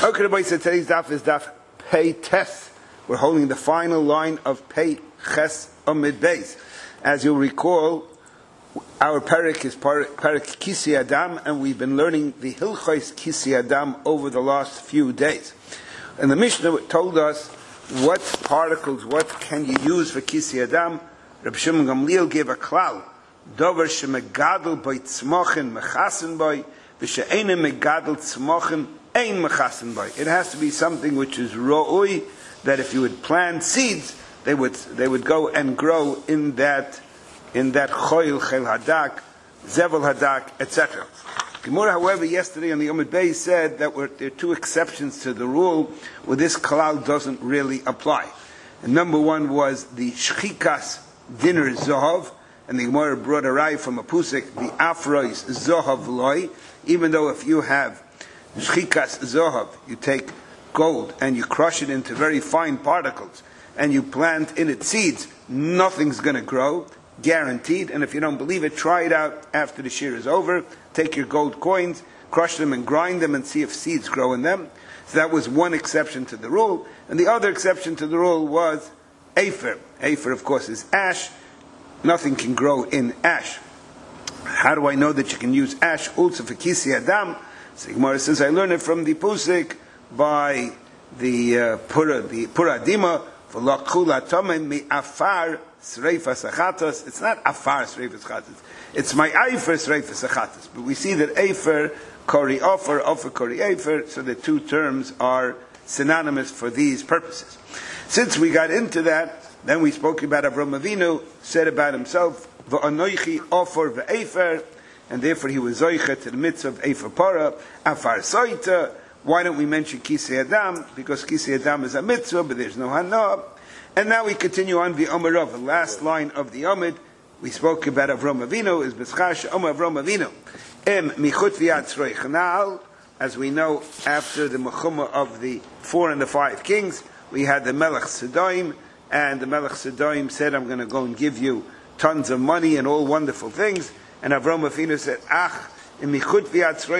Today's daf is daf Pei Tes. We're holding the final line of Pei Ches Amid Beis. As you'll recall, our parak is parak Kisi Adam, and we've been learning the Hilchos Kisi Adam over the last few days. And the Mishnah told us what particles, what can you use for Kisi Adam. Reb Shimon Gamliel gave a klal. Dover shemegadol by tzmochin mechasen by v'she'ena megadol tzmochin ein mechasen by. It has to be something which is ro'ui, that if you would plant seeds, they would go and grow in that choil chel hadak, zevel hadak, etc. Gemara, however, yesterday on the Amud Beis said that there are two exceptions to the rule where this klal doesn't really apply. And number one was the shchikas dinner zohav, and the Gemara brought a rai from a pusik, the afrois zohav loy, even though if you have shchikas zohav, you take gold and you crush it into very fine particles and you plant in it seeds, nothing's going to grow, guaranteed. And if you don't believe it, try it out after the shear is over. Take your gold coins, crush them and grind them and see if seeds grow in them. So that was one exception to the rule. And the other exception to the rule was afer. Afer, of course, is ash. Nothing can grow in ash. How do I know that you can use ash also for Kisi Adam? So Gemara says, I learned it from the pusik by the Pura Dima, for Lakula Tomem mi afar sreifas achatos. It's not afar sreifas achatos. It's my afer sreifas achatos. But we see that afer, kori offer kori afer, so the two terms are synonymous for these purposes. Since we got into that, then we spoke about Avraham Avinu, said about himself, v'anoichi offer v'afer, and therefore he was zoicha to the mitzvah of afer para, afar soita. Why don't we mention Kisei Adam? Because Kisei Adam is a mitzvah, but there's no hana. And now we continue on the Amar Rav, the last line of the Amid. We spoke about Avraham Avinu, is B'schash Amar Avraham Avinu. Michut v'yad tzroi chanal. As we know, after the Mechumah of the 4 and the 5 kings, we had the Melech Sedoim, and the Melech Sedoim said, I'm going to go and give you tons of money and all wonderful things. And Avraham Avinu said, I'm not going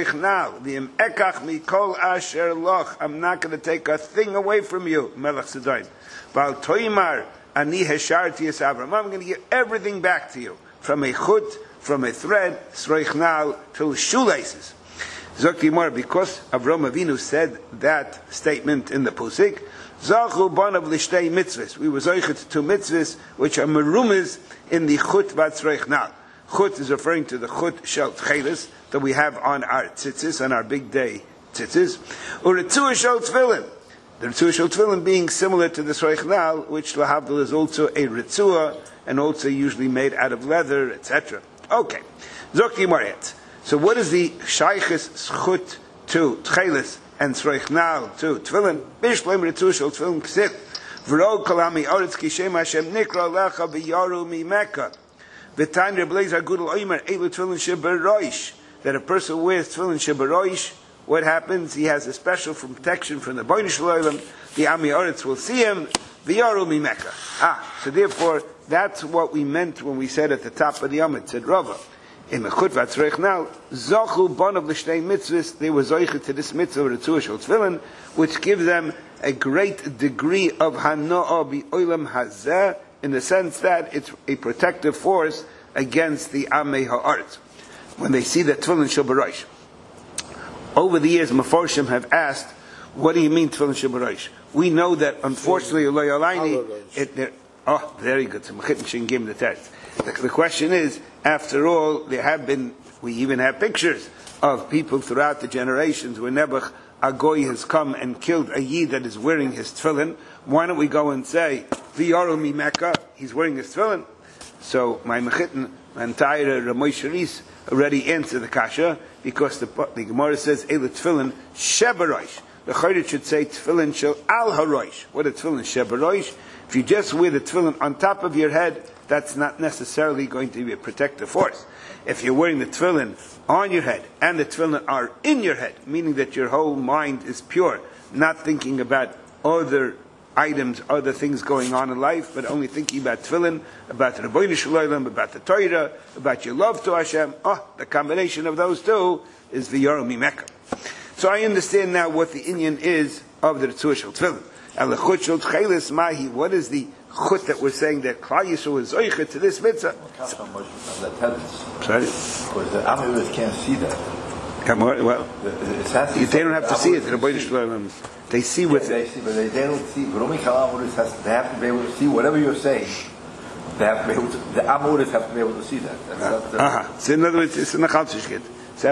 to take a thing away from you, Melech Sedoim. I'm going to give everything back to you, from a chut, from a thread, sroichnal, till shoelaces. Because Avraham Avinu said that statement in the pusik, Zachu banav l'shtei mitzvahs. We were zoichet to 2 mitzvahs, which are merumiz in the chut v'atzroichnal. Chut is referring to the chut shel tchelis that we have on our tzitzis, on our big day tzitzis. Or Ritzua shel tefillin. The Ritzua shel tefillin being similar to the Sroichnal, which lahavdil is also a Ritzua, and also usually made out of leather, etc. Okay. Zokti Mariet. So what is the Shaychis Schut to Tchelis and Sroichnal to tefillin? Bishleim Ritzua shel tefillin ksiv. V'ro kalami oretz kishem Hashem nikra lecha v'yaru mi Mecca. V'tain Rebelezer Gudel Oimer Eilu Tefillin Sheberoish, that a person wears Tefillin Sheberoish, what happens? He has a special protection from the Boinei Shalom. The Ami Oretz will see him. V'yaru mi Mecca. So therefore, that's what we meant when we said at the top of the Amid, said Rava, in the Chut v'atzreichnal, Zochu bonav l'shtei mitzvahs, they were zoichet to this mitzvah of Ritzua shel tefillin, which gives them a great degree of hana'ah bi'olam hazeh, in the sense that it's a protective force against the Amei Ha'aretz, when they see that Tefillin Shel B'Rosh. Over the years, Mefarshim have asked, what do you mean Tefillin Shel B'Rosh? We know that, unfortunately, very good. So Mechittin shouldn't give him the test. The question is, after all, we even have pictures of people throughout the generations where Nebuch Agoy has come and killed a Yid that is wearing his tefillin. Why don't we go and say, V'yaru mi Mecca, he's wearing his tefillin? So my Mechittin, my entire Ramoy Sharis already answered the kasha, because the Gemara says, Eile tefillin sheberoish. The Chayrit should say tefillin shel al haroish. What is tefillin sheberoish? If you just wear the tefillin on top of your head, that's not necessarily going to be a protective force. If you're wearing the tefillin on your head, and the tefillin are in your head, meaning that your whole mind is pure, not thinking about other items, other things going on in life, but only thinking about tefillin, about the Boinei Shalom, about the Torah, about your love to Hashem. The combination of those two is V'yaru mi Mecca. So I understand now what the inyan is of the Ritzuah Shel Tefillin. And the chut shel tchelis mahi, what is the chut that we're saying that Klal Yisrael is zoicha to this mitzvah? Sorry? Because the Amiris can't see that. Well, they don't have to see it. They see with they see, but they don't see. But only Amiris they have to be able to see whatever you're saying. They have to be able to, the Amiris have to be able to see that. So in other words, it's in the Chaltzishkit. So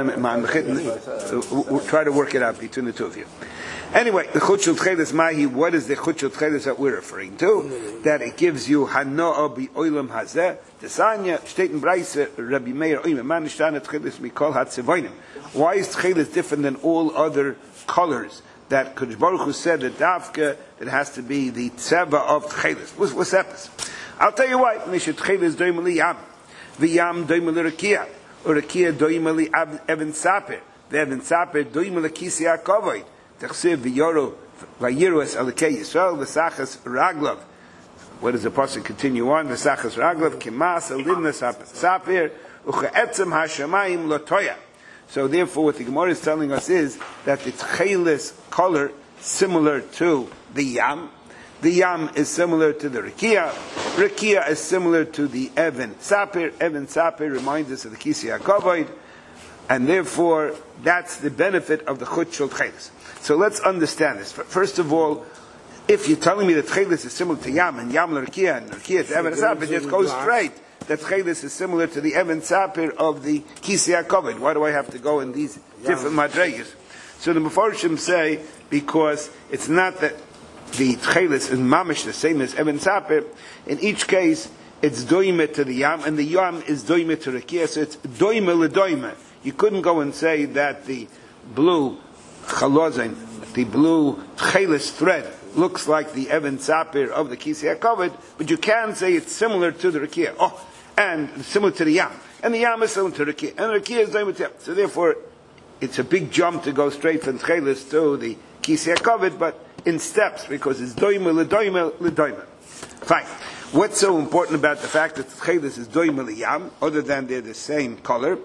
we'll try to work it out between the two of you. Anyway, the chut shel tchelis mahi, what is the chut shel tchelis that we're referring to? That it gives you hanoah bi olam hazeh. Tesanya steht in Breise Rabbi Meir oime man nishtana tchelis mikol hatzevonim. Why is tchelis different than all other colors? That Kodesh Baruch Hu said that dafka it has to be the tzeva of tchelis. What's that? I'll tell you why. Nishat tchelis doim li yam, v'yam doim li rakia, urakia doim li even saper, ve'even saper doim li kisi hakovoid. Tachsiv v'yoro v'yiru es alekei Yisrael v'sachas raglav. What does the pasuk continue on? V'sachas raglav kimas alivna sapir uche'etzem hashamayim lotoya. So therefore, what the Gemara is telling us is that the tchelis color similar to the yam. The yam is similar to the rakia. Rakia is similar to the even sapir. Even sapir reminds us of the kisi hakovoid, and therefore that's the benefit of the chut shel tchelis. So let's understand this. First of all, if you're telling me that tchelis is similar to yam and yam l'rakia and rakia to even sapir, just go straight. That tchelis is similar to the even sapir of the kisi hakovoid. Why do I have to go in these different madregas? So the Mefarshim say because it's not that the tchelis is mamish the same as even sapir. In each case, it's doime to the yam, and the yam is doime to rakia. So it's doime l'doime. You couldn't go and say that the blue chalozin, the blue tchelis thread, looks like the even sapir of the kisi hakovoid, but you can say it's similar to the rakia. And similar to the yam. And the yam is similar to the rakia. And the rakia is doime to yam. So therefore, it's a big jump to go straight from tchelis to the kisi hakovoid, but in steps, because it's doime l'doime l'doime. Fine. What's so important about the fact that tchelis is doime l'yam, other than they're the same color?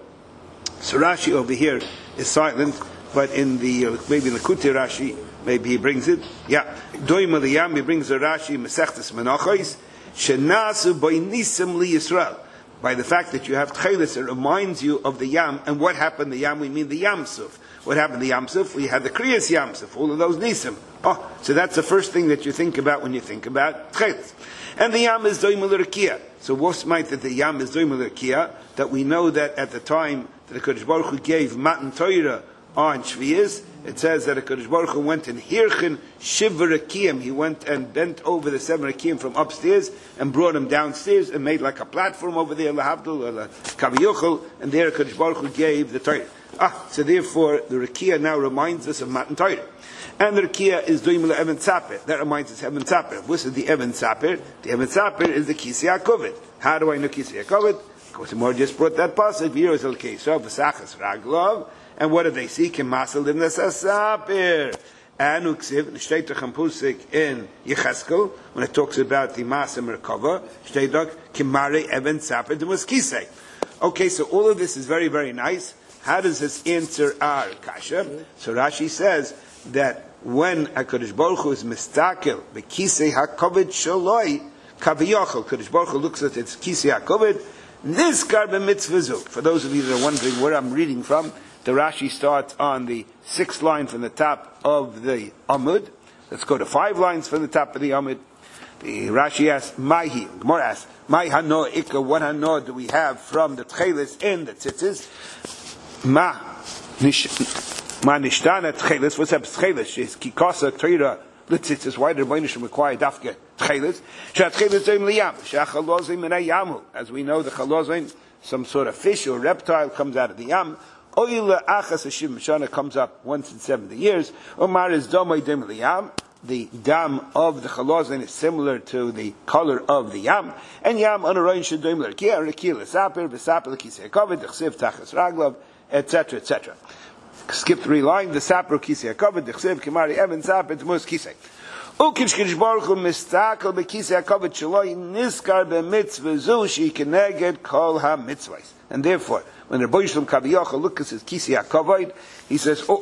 So Rashi over here is silent, but in the maybe in the Kuti Rashi, maybe he brings it. Yeah, doime l'yam. He brings a Rashi Masechtas Menachos shenasu boinisim li Yisrael. By the fact that you have tchelis, it reminds you of the yam. And what happened? The yam, we mean the yam suf. What happened? The yam suf. We had the kriyas yam suf. All of those nisim. So that's the first thing that you think about when you think about tchelis. And the yam is doime l'rakia. So what's might that the yam is doime l'rakia? That we know that at the time that the Kodesh Baruch Hu gave Matan Torah on Shviyas, it says that the Kodesh Baruch Hu went in Hirchin Shiva Rakiyim. He went and bent over the 7 Rakiyim from upstairs and brought them downstairs and made like a platform over there, Lahavdul or Kaviyuchel, and there the Kodesh Baruch Hu gave the Torah. So therefore the Rakia now reminds us of Matan Torah. And the Rakia is doing the Even Sapir. That reminds us of Even Sapir. This is the Even Sapir. The Even Sapir is the Kisi HaKovid. How do I know Kisi HaKovid? Because the Gemara just brought that pasuk. V'yiros el Keisov v'sachas raglov. And what do they see? Kemasel livnas hasapir. And uksiv shteitach pusik in Yecheskel when it talks about the Masa Merkava. Shteitach kemare Even Sapir demus kisei. Okay, so all of this is very, very nice. How does this answer our kasha? So Rashi says that when HaKadosh Baruch Hu is mistakel b'kisei hakovid shaloi kaviyachol, Kadosh Baruch Hu looks at its kisei hakovid nizkar b'mitzvazu. For those of you that are wondering where I'm reading from, the Rashi starts on the 6th line from the top of the Amud. Let's go to 5 lines from the top of the Amud. The Rashi asks, Mahi, Gemara asks, Mai hano ikka, what hano do we have from the tchelis and the tzitzis? Ma nishtana tchelis, what's up tchelis? She's kikasa teira litzitzis. Why did Rebbeinu Shem require dafke tchelis? Shat tchelis doim liyam, shachalozim minay yamu. As we know, the chalozim, some sort of fish or reptile comes out of the yam. Oila achas hashim shana comes up once in 70 years. Omar is domay doim liyam. The dam of the chalozin is similar to the color of the yam, and yam on a roin shadoim l'rakia, rakia l'sapir, v'sapir l'kisei hakovid, d'chsiv tachas raglav, etc., etc. Skip 3 lines. The sapir kisei hakovid, d'chsiv kimari even sapir t'mus kisei. Ukish Kodesh Baruch Hu mistakel b'kisei hakovid shaloi niskar b'mitzvah zu shekeneged kol ha-mitzvahs. And therefore, when the Rebbeinu Shalom Kaviyachal looks at his kisei hakovid, he says,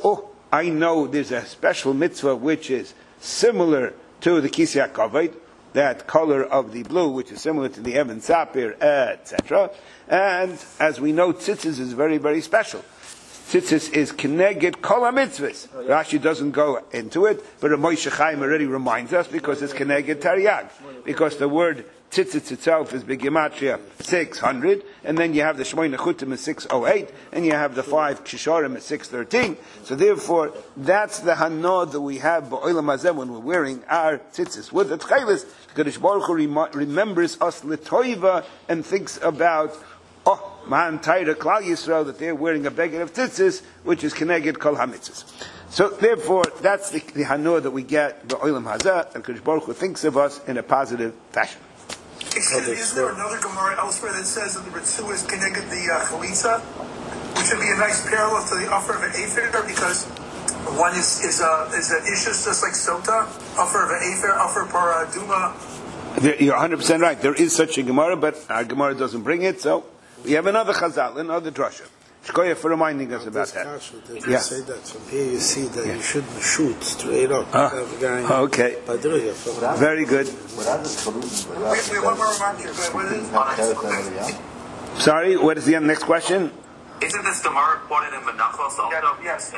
I know there's a special mitzvah which is similar to the Kisei HaKavod, that color of the blue, which is similar to the Even Sapir, etc. And as we know, tzitzis is very, very special. Tzitzis is keneged kol ha-mitzvahs. Rashi doesn't go into it, but Moshe Chaim already reminds us because it's keneged Taryag. Because the word tzitzis itself is B'Gematria 600, and then you have the Shmoyne Chutim is 608, and you have the 5 Kishorim is 613. So therefore, that's the hanod that we have b'olam hazeh when we're wearing our tzitzis. With the tchelis, the Kadosh Baruch Hu remembers us l'toiva and thinks about Man Taira Klal Yisrael, that they're wearing a beged of tzitzis, which is keneged kol ha-mitzvahs. So therefore, that's the hanod that we get b'olam hazeh, and Kadosh Baruch Hu thinks of us in a positive fashion. Is there another Gemara elsewhere that says that the Ritzu is connected the Chalitza, which would be a nice parallel to the offer of an Afer, because one is an Ishus just like Sota, offer of an Afer, offer par Duma. You're 100% right. There is such a Gemara, but our Gemara doesn't bring it, so we have another Chazal, another Drasha. Shkoya for reminding us about that. Yeah. Say that. From here you see that you shouldn't shoot straight up. Okay. Very good. Sorry, what is the next question? Isn't this Gemara quoted in Menachos also? Yes.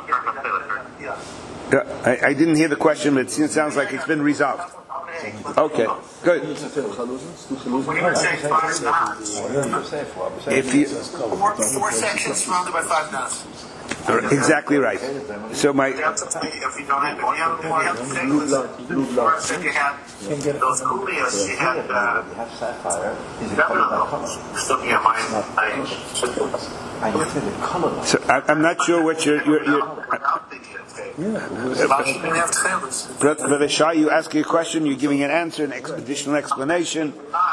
I didn't hear the question, but it sounds like it's been resolved. Okay, good. When you were saying 5 knots, If you 4 sections surrounded by 5 knots. Exactly right. So my If you have if you had those kulias, you had stuff in your mind. So I'm not sure what you're Brother Shai, you ask a question, you're giving an answer, an additional explanation.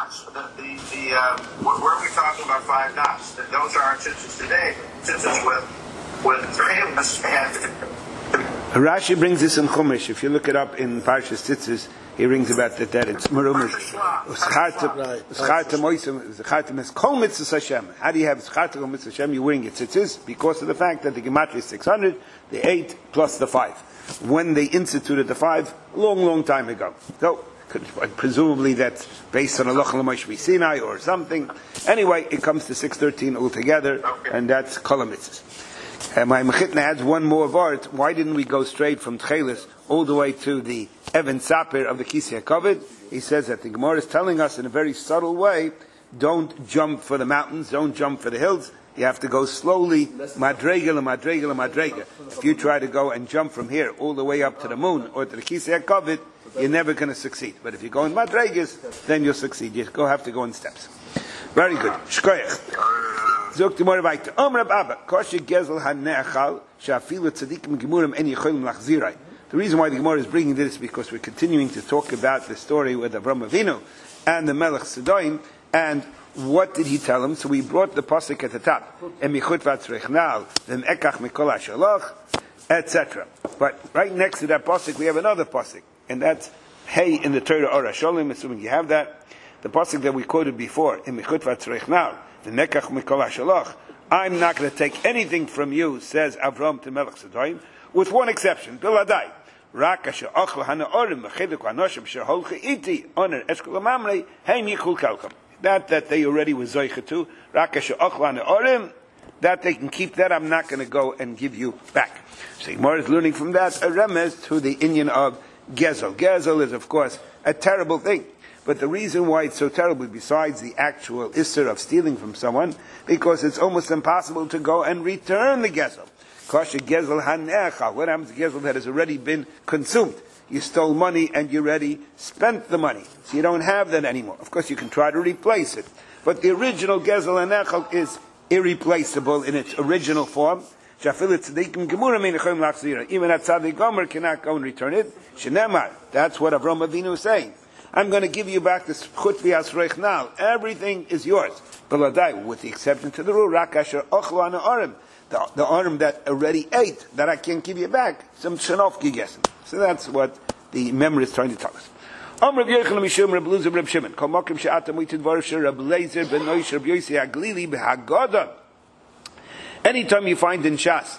Where are we talking about 5 knots? Those are our tzitzis today. Tzitzis with trailers and Rashi brings this in Chumash. If you look it up in Parshas Tzitzis, he brings about that it's merumish. Schartem is kol mitzvahs Hashem. How do you have schartem kol mitzvahs Hashem? You're wearing your tzitzis because of the fact that the gematria is 600, the 8 plus the 5. When they instituted the 5, long time ago. So presumably that's based on a Loch L'Moshe Sinai or something. Anyway, it comes to 613 altogether, and that's kol mitzvahs. My Mechitna adds one more word. Why didn't we go straight from Tchelis all the way to the Even Sapir of the Kisei HaKavod? He says that the Gemara is telling us in a very subtle way, don't jump for the mountains, don't jump for the hills. You have to go slowly, madrega, madrega, madrega. If you try to go and jump from here all the way up to the moon or to the Kisei HaKavod, you're never going to succeed. But if you go in madregas, then you'll succeed. You have to go in steps. Very good. Shkoyach. Zok Gemara weiter. Rab Abba, kosher gezel haneachal, shafilu tzadikim gemurim en yicholim lachzirai. The reason why the Gemara is bringing this is because we're continuing to talk about the story with Avram Avinu and the Melech Sedoim, and what did he tell him? So we brought the pasuk at the top, emichut vatzrechnal, then ekach mikol hashaloch, etc. But right next to that pasuk we have another pasuk, and that's hey in the Torah Or HaSholim, assuming you have that. The pasuk that we quoted before, emichut vatzrechnal, the nekach mikol hashaloch, I'm not going to take anything from you, says Avram to Melech Sedoim, with one exception, biladai. Rak asher achlu hanaorim v'cheduk v'anoshim asher holcha iti oner eshkol amamrei hein yichul kalkam. That they already were zoicha to. Rak asher achlu hanaorim, that they can keep that, I'm not going to go and give you back. So Gemara is learning from that a remez to the inyan of gezel. Gezel is of course a terrible thing. But the reason why it's so terrible, besides the actual issur of stealing from someone, because it's almost impossible to go and return the gezel. Kosher gezel hanecha. What happens to gezel that has already been consumed? You stole money and you already spent the money, so you don't have that anymore. Of course, you can try to replace it, but the original gezel hanecha is irreplaceable in its original form. Even a tzaddik gomer cannot go and return it. Shenemar. That's what Avram Avinu is saying. I'm going to give you back this chut v'yasreich now. Everything is yours. Beladai, with the exception to the rule, rak asher ochlu hanaorim. The arm that already ate, that I can't give you back. Some shenof gigessen. So that's what the memory is trying to tell us. Reb Yochanan Mishum Reb Eluzah Reb Shimon. Kol makom she'atam uitid dvarav Reb Leizer ben Noish Reb Yosei Haglili b'Haggadah. Anytime you find in Shas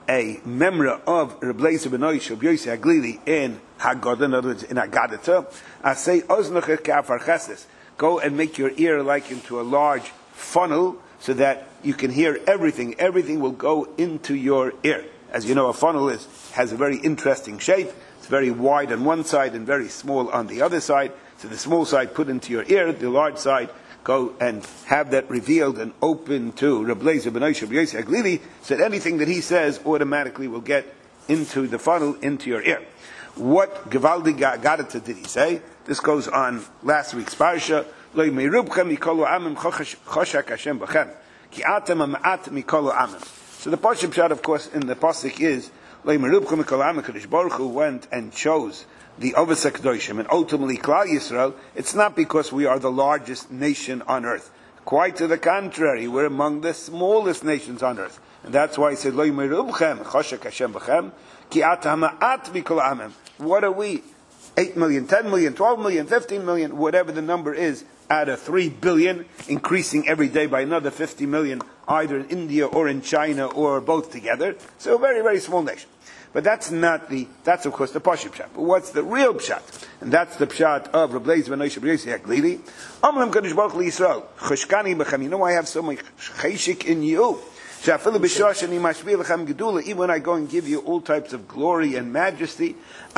a memra of Reb Leizer ben Oish of Yossi Haglili in Haggadah, in other words, in Haggadah, I say, Oznocher ka'afar chesed. Go and make your ear like into a large funnel so that you can hear everything. Everything will go into your ear. As you know, a funnel has a very interesting shape. It's very wide on one side and very small on the other side. So the small side put into your ear, the large side go and have that revealed and open to Reb Leizer ben Oish of Yossi Haglili, so that anything that he says automatically will get into the funnel, into your ear. What Gevaldi Gadata did he say? This goes on last week's parsha. Lo meirubchem mikolu amim choshak Hashem b'chem ki atem ma'at mikolu amim. So the pasuk shot, of course, in the pasuk is Lo meirubchem mikolu amim. Kadosh Baruch Hu went and chose the Ovos HaKadoshim and ultimately Klal Yisrael. It's not because we are the largest nation on earth. Quite to the contrary, we're among the smallest nations on earth, and that's why he said Lo meirubchem choshak Hashem b'chem ki atem ma'at mikolu amim. What are we? 8 million, 10 million, 12 million, 15 million, whatever the number is, out of 3 billion, increasing every day by another 50 million, either in India or in China or both together. So a very, very small nation. But that's of course the Pashup Pshat. But what's the real Pshat? And that's the Pshat of Reb Leizer ben Oish of Yossi Haglili. Amram Kadosh Baruch Hu Yisrael, Choshkani b'chem, you know I have so much cheshik in you. Even when I go and give you all types of glory and majesty,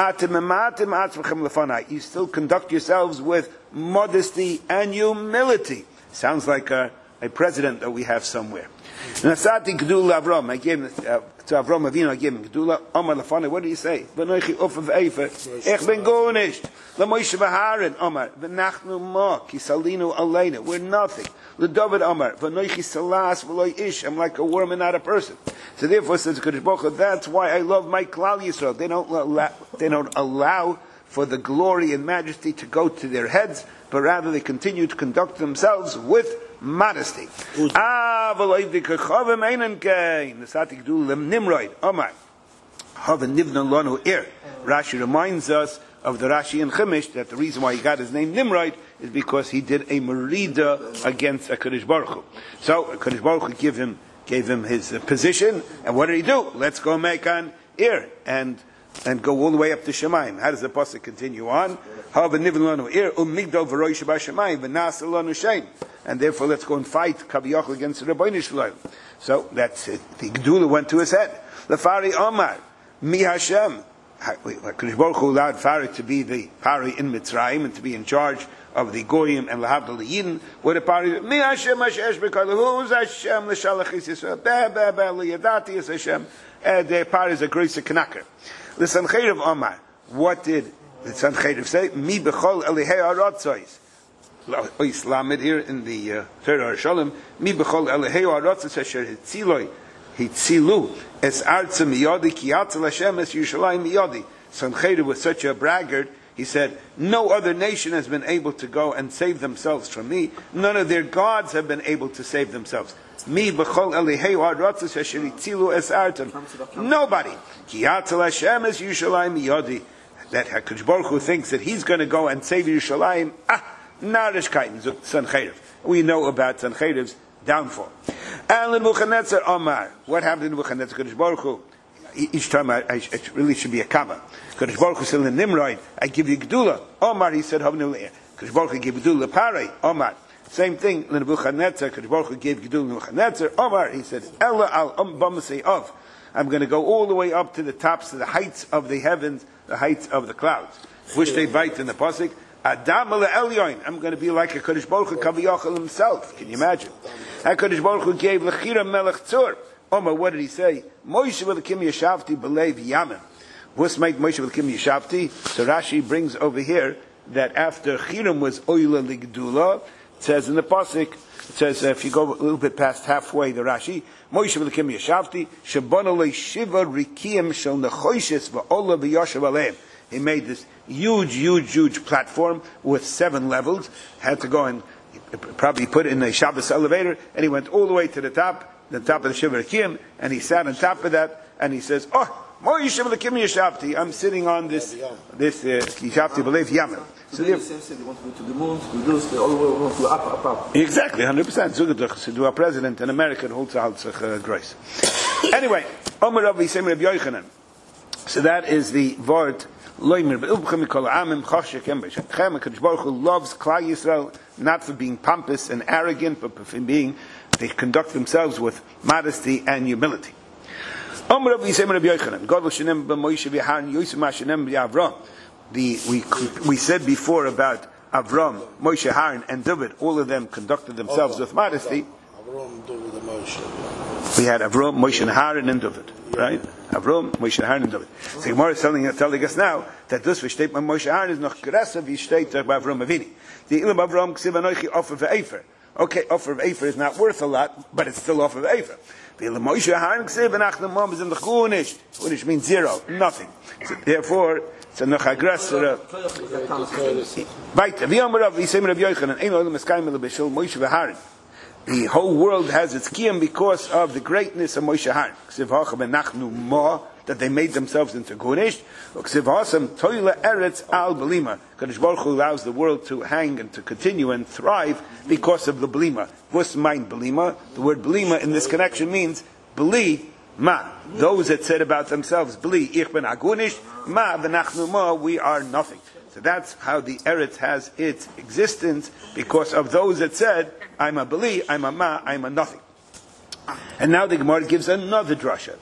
you still conduct yourselves with modesty and humility. Sounds like a president that we have somewhere. Nasati Gedula Avram, I gave to Avram Avinu, I gave him Gedula. Omar Lafana, what did he say? V'noichi Ufav Eifer, Ech ben Gonisht, L'Moshe V'Haron, Omar, V'nachnu Ma, Ki Salinu Aleina, we're nothing. L'David Omar, V'noichi Salas V'loi Ish, I'm like a worm and not a person. So therefore, says Kadosh Baruch Hu, that's why I love my Klal Yisrael. They don't allow for the glory and majesty to go to their heads, but rather they continue to conduct themselves with modesty. Rashi reminds us of the Rashi in Chumash that the reason why he got his name Nimrod is because he did a merida against HaKadosh Baruch Hu. So HaKadosh Baruch Hu gave him his position, and what did he do? Let's go make an ear and go all the way up to Shemaim. How does the pasuk continue on? And therefore, let's go and fight Kaviyachal against the Rebbeinu Shalom. So that's it. The Gedula went to his head. Lefari Omar, Mi Hashem. Kadosh Baruch Hu allowed Pharaoh to be the Pari in Mitzrayim and to be in charge of the Goyim and Lahavdal Yidin. What a Pari? Mi Hashem Hashesh B'Kol. Who's Hashem? L'Shalachis Yisrael. L'Yadati is Hashem. The Pari is a Greisa Knacker. The Sancheriv Omar. What did the Sancheriv say? Mi B'Chol Elihei Aratzois. Islamid here in the Torah Shalom. Mi B'Chol Elihei Aratzois Asher Hitziloi. Hitzilu es arza miyadi ki atzel Hashem es Yerushalayim miyadi. Sancheriv was such a braggart. He said, no other nation has been able to go and save themselves from me. None of their gods have been able to save themselves. Mi b'chol elihei ha'aratzos asher hitzilu es artam. Nobody. Ki atzel Hashem es Yerushalayim miyadi. That HaKadosh Baruch Hu thinks that he's going to go and save Yerushalayim. Narishkaiten Sancheriv. We know about Sancheriv's downfall. And Nebuchadnezzar Omar. What happened to Nebuchadnezzar? Kadosh Baruch Hu. Each time it really should be a comma. Kadosh Baruch Hu said in Nimrod, I give you Gedula. Omar, he said, Kadosh Baruch Hu gave Gedula Parai. Omar. Same thing, Nebuchadnezzar. Kadosh Baruch Hu gave Gedula Nebuchadnezzar. Omar, he said, Ella al Bamase of. I'm going to go all the way up to the tops, to the heights of the heavens, the heights of the clouds. Which they bite in the pasuk. Adam ala Elyon. I'm going to be like a Kadosh Baruch Hu Kaviyachal himself. Can you imagine? HaKadosh Baruch Hu gave L'chira Melech Tzur. Omar, what did he say? Moshe v'lekim yashavti b'leiv yamim. What's make Moshe v'lekim yashavti? So Rashi brings over here that after Chiram was oila ligdula, it says in the pasuk, it says if you go a little bit past halfway, the Rashi, Moshe v'lekim yashavti shabana le'shiva rikim shel nechoshes v'ola v'yashav aleim. He made this huge platform with 7 levels. Had to go and probably put it in a Shabbos elevator, and he went all the way to the top of the Shiva Rikim, and he sat on top of that, and he says, I'm sitting on this Yishavti B'leiv Yamim. So they want to go to the moon, to do this, all the way want to up. Exactly, 100%. So do a president in America holds a grace. Anyway, Omer Rav Yisem Rabbi Yochanan. So that is the word Loimer. Be'ubchem mikol amim choshek em b'shechem. HaKadosh Baruch Hu loves Klal Yisrael not for being pompous and arrogant, but for being, they conduct themselves with modesty and humility. Omer Rav Yisem Rabbi Yochanan. Godel shenem b'Moshe v'Aharon Yosef ma'shenem b'Avram. We said before about Avram, Moshe, Aaron, and David. All of them conducted themselves with modesty. We had Avram, Moshe, and Aaron, and David, right? Avram, Moshe, Aaron, and David. So Gemara is telling us now that this v'shteit by Moshe Aaron is noch gresa v'shteit by Avram Avini. The ilam Avram ksiv anochi offer v'efer. Okay, offer v'efer is not worth a lot, but it's still offer v'efer. The ilam Moshe Aaron ksiv anachnu mom is in the chunish. Chunish means zero, nothing. So therefore, it's a noch aggressor. Weiter. V'yomer Rav Yisem Rabbi Yochanan ein olam eskayim elabeshul Moshe v'Aaron. The whole world has its kiyum because of the greatness of Moshe Aaron. Ksiv hachem enachnu ma, that they made themselves into Gunish. Ksiv hasam toile eretz al belima. Kadosh Baruch Hu allows the world to hang and to continue and thrive because of the belima. What's mind belima? The word belima in this connection means beli ma. Those that said about themselves, beli ich ben agunish, ma v'nachnu ma, we are nothing. So that's how the Eretz has its existence, because of those that said, I'm a beli, I'm a ma, I'm a nothing. And now the Gemara gives another drasha.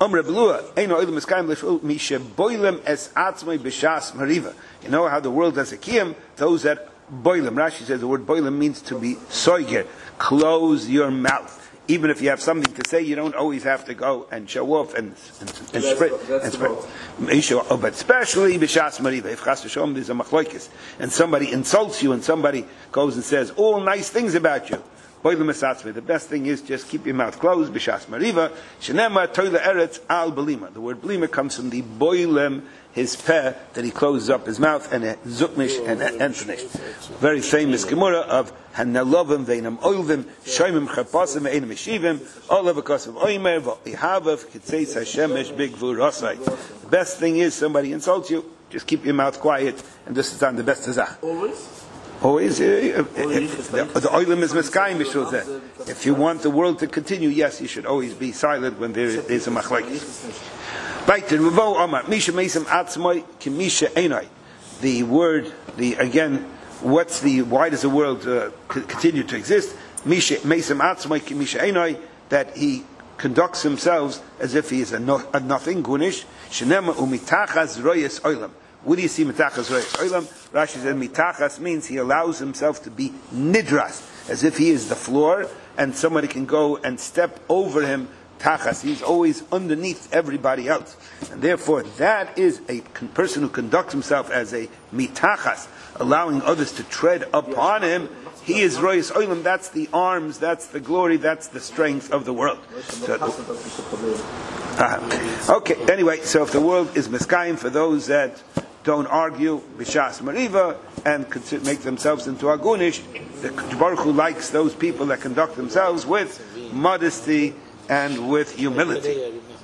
You know how the world has a kiyum? Those that boilim. Rashi says the word boilim means to be soiger. Close your mouth. Even if you have something to say, you don't always have to go and show off and spread. But especially b'shas mariva, if chas v'sholom there's a machlokes, and somebody insults you, and somebody goes and says all nice things about you. The best thing is just keep your mouth closed. B'shas mariva, shenema toile eretz al belima. The word belima comes from the boilem, his peh, that he closes up his mouth, and zuknish and entonish. Very famous Gemara of Hanalovim veinam oilvim shoymim chapasim veinam yeshivim all of because of oimer v'ihavav kitzeis hashemesh big v'urasai. The best thing is somebody insults you, just keep your mouth quiet, and this is on the best hazah. Always, the oilim is miskayim b'shul zeh. If you want the world to continue, yes, you should always be silent when there is a machlokes. The word, why does the world continue to exist? That he conducts himself as if he is a nothing, gunish. What do you see mitachas royes oilam? Rashi said mitachas means he allows himself to be nidras, as if he is the floor, and somebody can go and step over him. Tachas, he's always underneath everybody else, and therefore that is a person who conducts himself as a mitachas, allowing others to tread upon him. He is royes oilam. That's the arms, that's the glory, that's the strength of the world. Okay. Anyway, so if the world is miskayim for those that don't argue b'shas mariva and make themselves into agunish, the Baruch Hu likes those people that conduct themselves with modesty and with humility.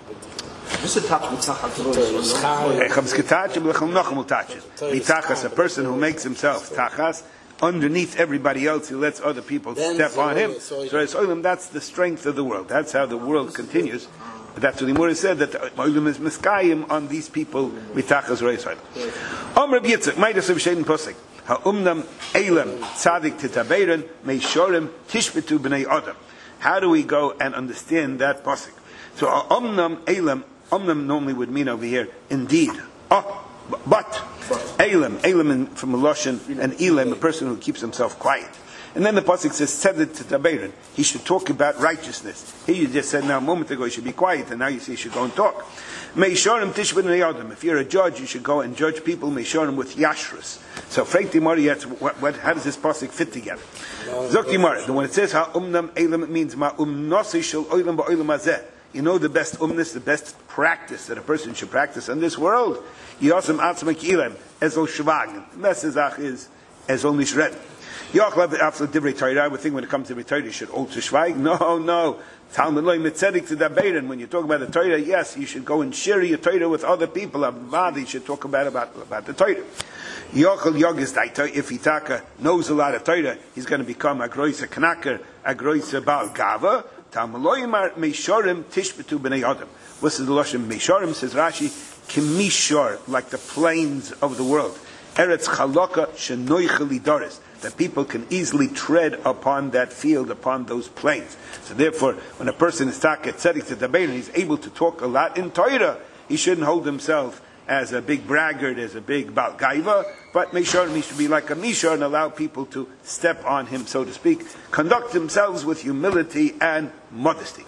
Mitachas, a person who makes himself tachas underneath everybody else, he lets other people step on him. So that's the strength of the world. That's how the world continues. But that's what the Gemara said, that the oilim is miskayim on these people mitachas rois oilim. Reb Yitzchak, Meidas of Shein Posek, ha'umnam eilam tzadik titabeirun meishorim tishbetu b'nei adam. How do we go and understand that posek? So umnam eilam, umnam normally would mean over here, indeed. But eilam from a lashon, and elam, a person who keeps himself quiet. And then the pasuk says, "Tzedek titabeirun." He should talk about righteousness. Here you just said now a moment ago you should be quiet, and now you say you should go and talk. Meishorim tishbet b'nei adam. If you're a judge, you should go and judge people. Meishorim with yashrus. So, frankly, how does this pasuk fit together? Zok Gemara. When it says ha'umnam eilam, it means ma'umnosi shel oilam ba'oilam hazeh. You know the best umnus, the best practice that a person should practice in this world. Yosem atzmak ilam ezol shvag. Mesezach is ezol nishred. Yochlev absolute divrei Torah. I would think when it comes to divrei Torah, you should also shvag. No. Talmud loy mitzedik to dabeirun. When you talk about the Torah, yes, you should go and share your Torah with other people. You should talk about the Torah. Yochel Yogis Daita, if Hitaka knows a lot of Torah, he's going to become a groisa knacker, a groisa bal gava. Talmud loy meishorim tishbetu b'nei adam. What's the Lashon Misharim? Says Rashi, Kimishar, like the plains of the world. Eretz Chaloka Shenoicheli Doris, that people can easily tread upon that field, upon those plains. So therefore, when a person is taket tzedek tedaber and he's able to talk a lot in Torah, he shouldn't hold himself as a big braggart, as a big Bal Gaiva, but make sure he should be like a Mishar and allow people to step on him, so to speak, conduct themselves with humility and modesty.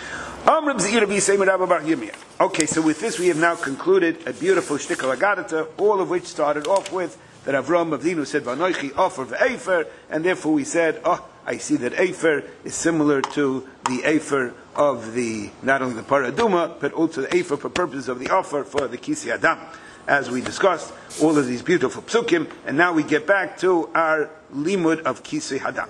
Okay, so with this we have now concluded a beautiful shtickle agadata, all of which started off with that Avraham Avinu said, Vanoichi offer v'efer, and therefore we said, I see that efer is similar to the efer of not only the paraduma, but also the efer for purposes of the offer for the Kisi Adam. As we discussed, all of these beautiful psukim, and now we get back to our limud of Kisi Hadam.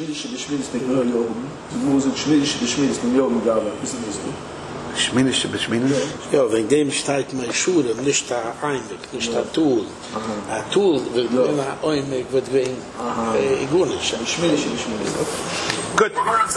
Shminish b'shminish? Ja, wegen dem steht mein Schurem, nicht der Eimek, nicht der Tool. Der Tool wird wenn Eimek, wird wegen Igunisch. Shminish b'shminish. Good.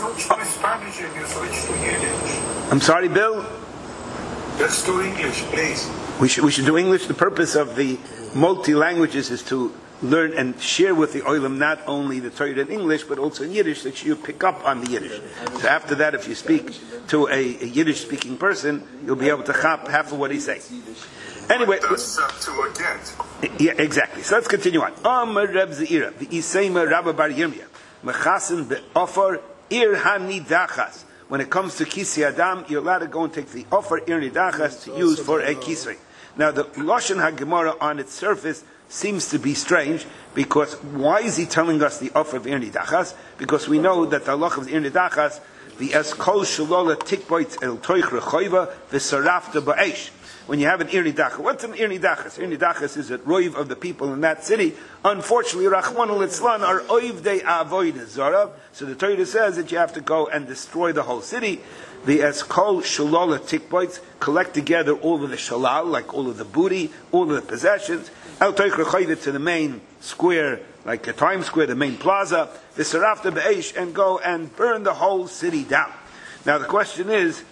I'm sorry, Bill? Let's do English, please. We should do English. The purpose of the multi-languages is to learn and share with the Olam not only the Torah in English, but also in Yiddish, that you pick up on the Yiddish. So after that, if you speak to a Yiddish-speaking person, you'll be able to chop half of what he says. Anyway, that's to a get. Yeah, exactly. So let's continue on. Amar Reb Zeira, the Isema Rabba Bar Yirmiyah, Mechasen be'ofar ir hanidachas. When it comes to Kisi Adam, you're allowed to go and take the offer ir nidachas to use for a kisri. Now, the Lashon HaGemara on its surface seems to be strange, because why is he telling us the offer of ir nidachas? Because we know that the halach of the ir nidachas, the eskol shalola tikboit el toich rechoiva v'sarafta ba'esh. When you have an ir nidachas, what's an ir nidachas? Ir nidachas is a roiv of the people in that city. Unfortunately, Rachmana litzlan are oiv de avoid zarav. So the Torah says that you have to go and destroy the whole city. The eskol shalola tikboit, collect together all of the shalal, like all of the booty, all of the possessions. El toich rechoiva to the main square, like a Times Square, the main plaza. V'sarafta ba'esh, and go and burn the whole city down. Now the question is,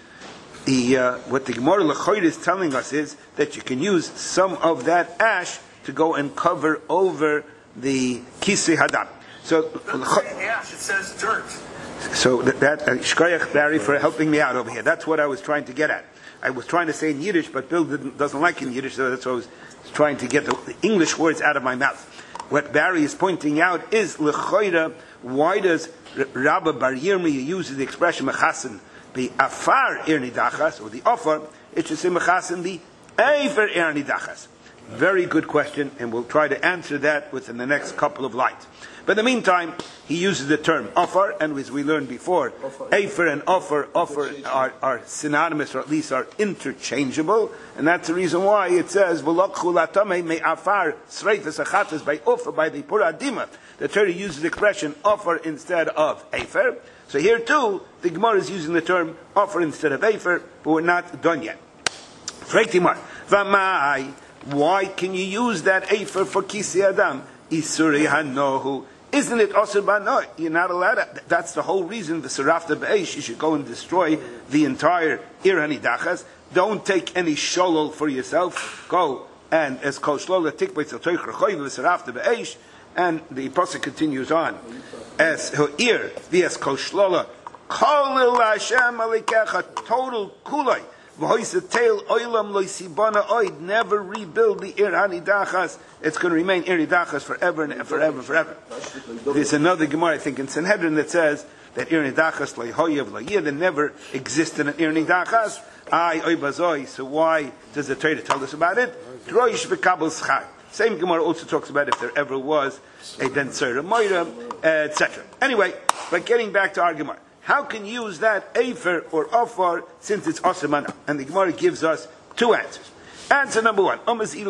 what the Gemara L'choir is telling us is that you can use some of that ash to go and cover over the Kisei Hadam. So Ash, it says dirt. So Shkoyach Barry for helping me out over here. That's what I was trying to get at. I was trying to say in Yiddish, but Bill doesn't like in Yiddish, so that's why I was trying to get the English words out of my mouth. What Barry is pointing out is L'choira, why does Rabba Bar Yirmiyah use the expression Mechasen the afar ir nidachas, or the offer? It should say mechasen the efer ir nidachas. Very good question, and we'll try to answer that within the next couple of lines. But in the meantime, he uses the term offer, and as we learned before, efer and offer are synonymous, or at least are interchangeable, and that's the reason why it says v'lokchu latame me afar sreifes achatas by offer, by the puradima. The Torah uses the expression offer instead of efer. So here too, the Gemara is using the term offer instead of efer, but we're not done yet. Freitimar, v'mai, why can you use that efer for Kisi Adam? Isuri hanohu. Isn't it osur b'no? You're not allowed to. That's the whole reason the Sarafta B'eish, you should go and destroy the entire Ir Hanidachas. Don't take any sholol for yourself. Go and as kol shlola tikbeit zel toich rechoy v'Sarafta B'eish. And the pasuk continues on. As ha'ir v'es kol shlola kol il Hashem alikecha total kulay. Never rebuild the Ir Hanidachas. It's going to remain Ir Hanidachas forever and forever and forever. There's another Gemara, I think, in Sanhedrin that says that Ir Hanidachas le'hoyev la'yir, that never existed an Ir Hanidachas. So why does the Torah tell us about it? Same Gemara also talks about if there ever was a Ben Tzera Moira, etc. Anyway, but getting back to our Gemara. How can you use that efer or ofar since it's asamana? And the Gemara gives us two answers. Answer number one: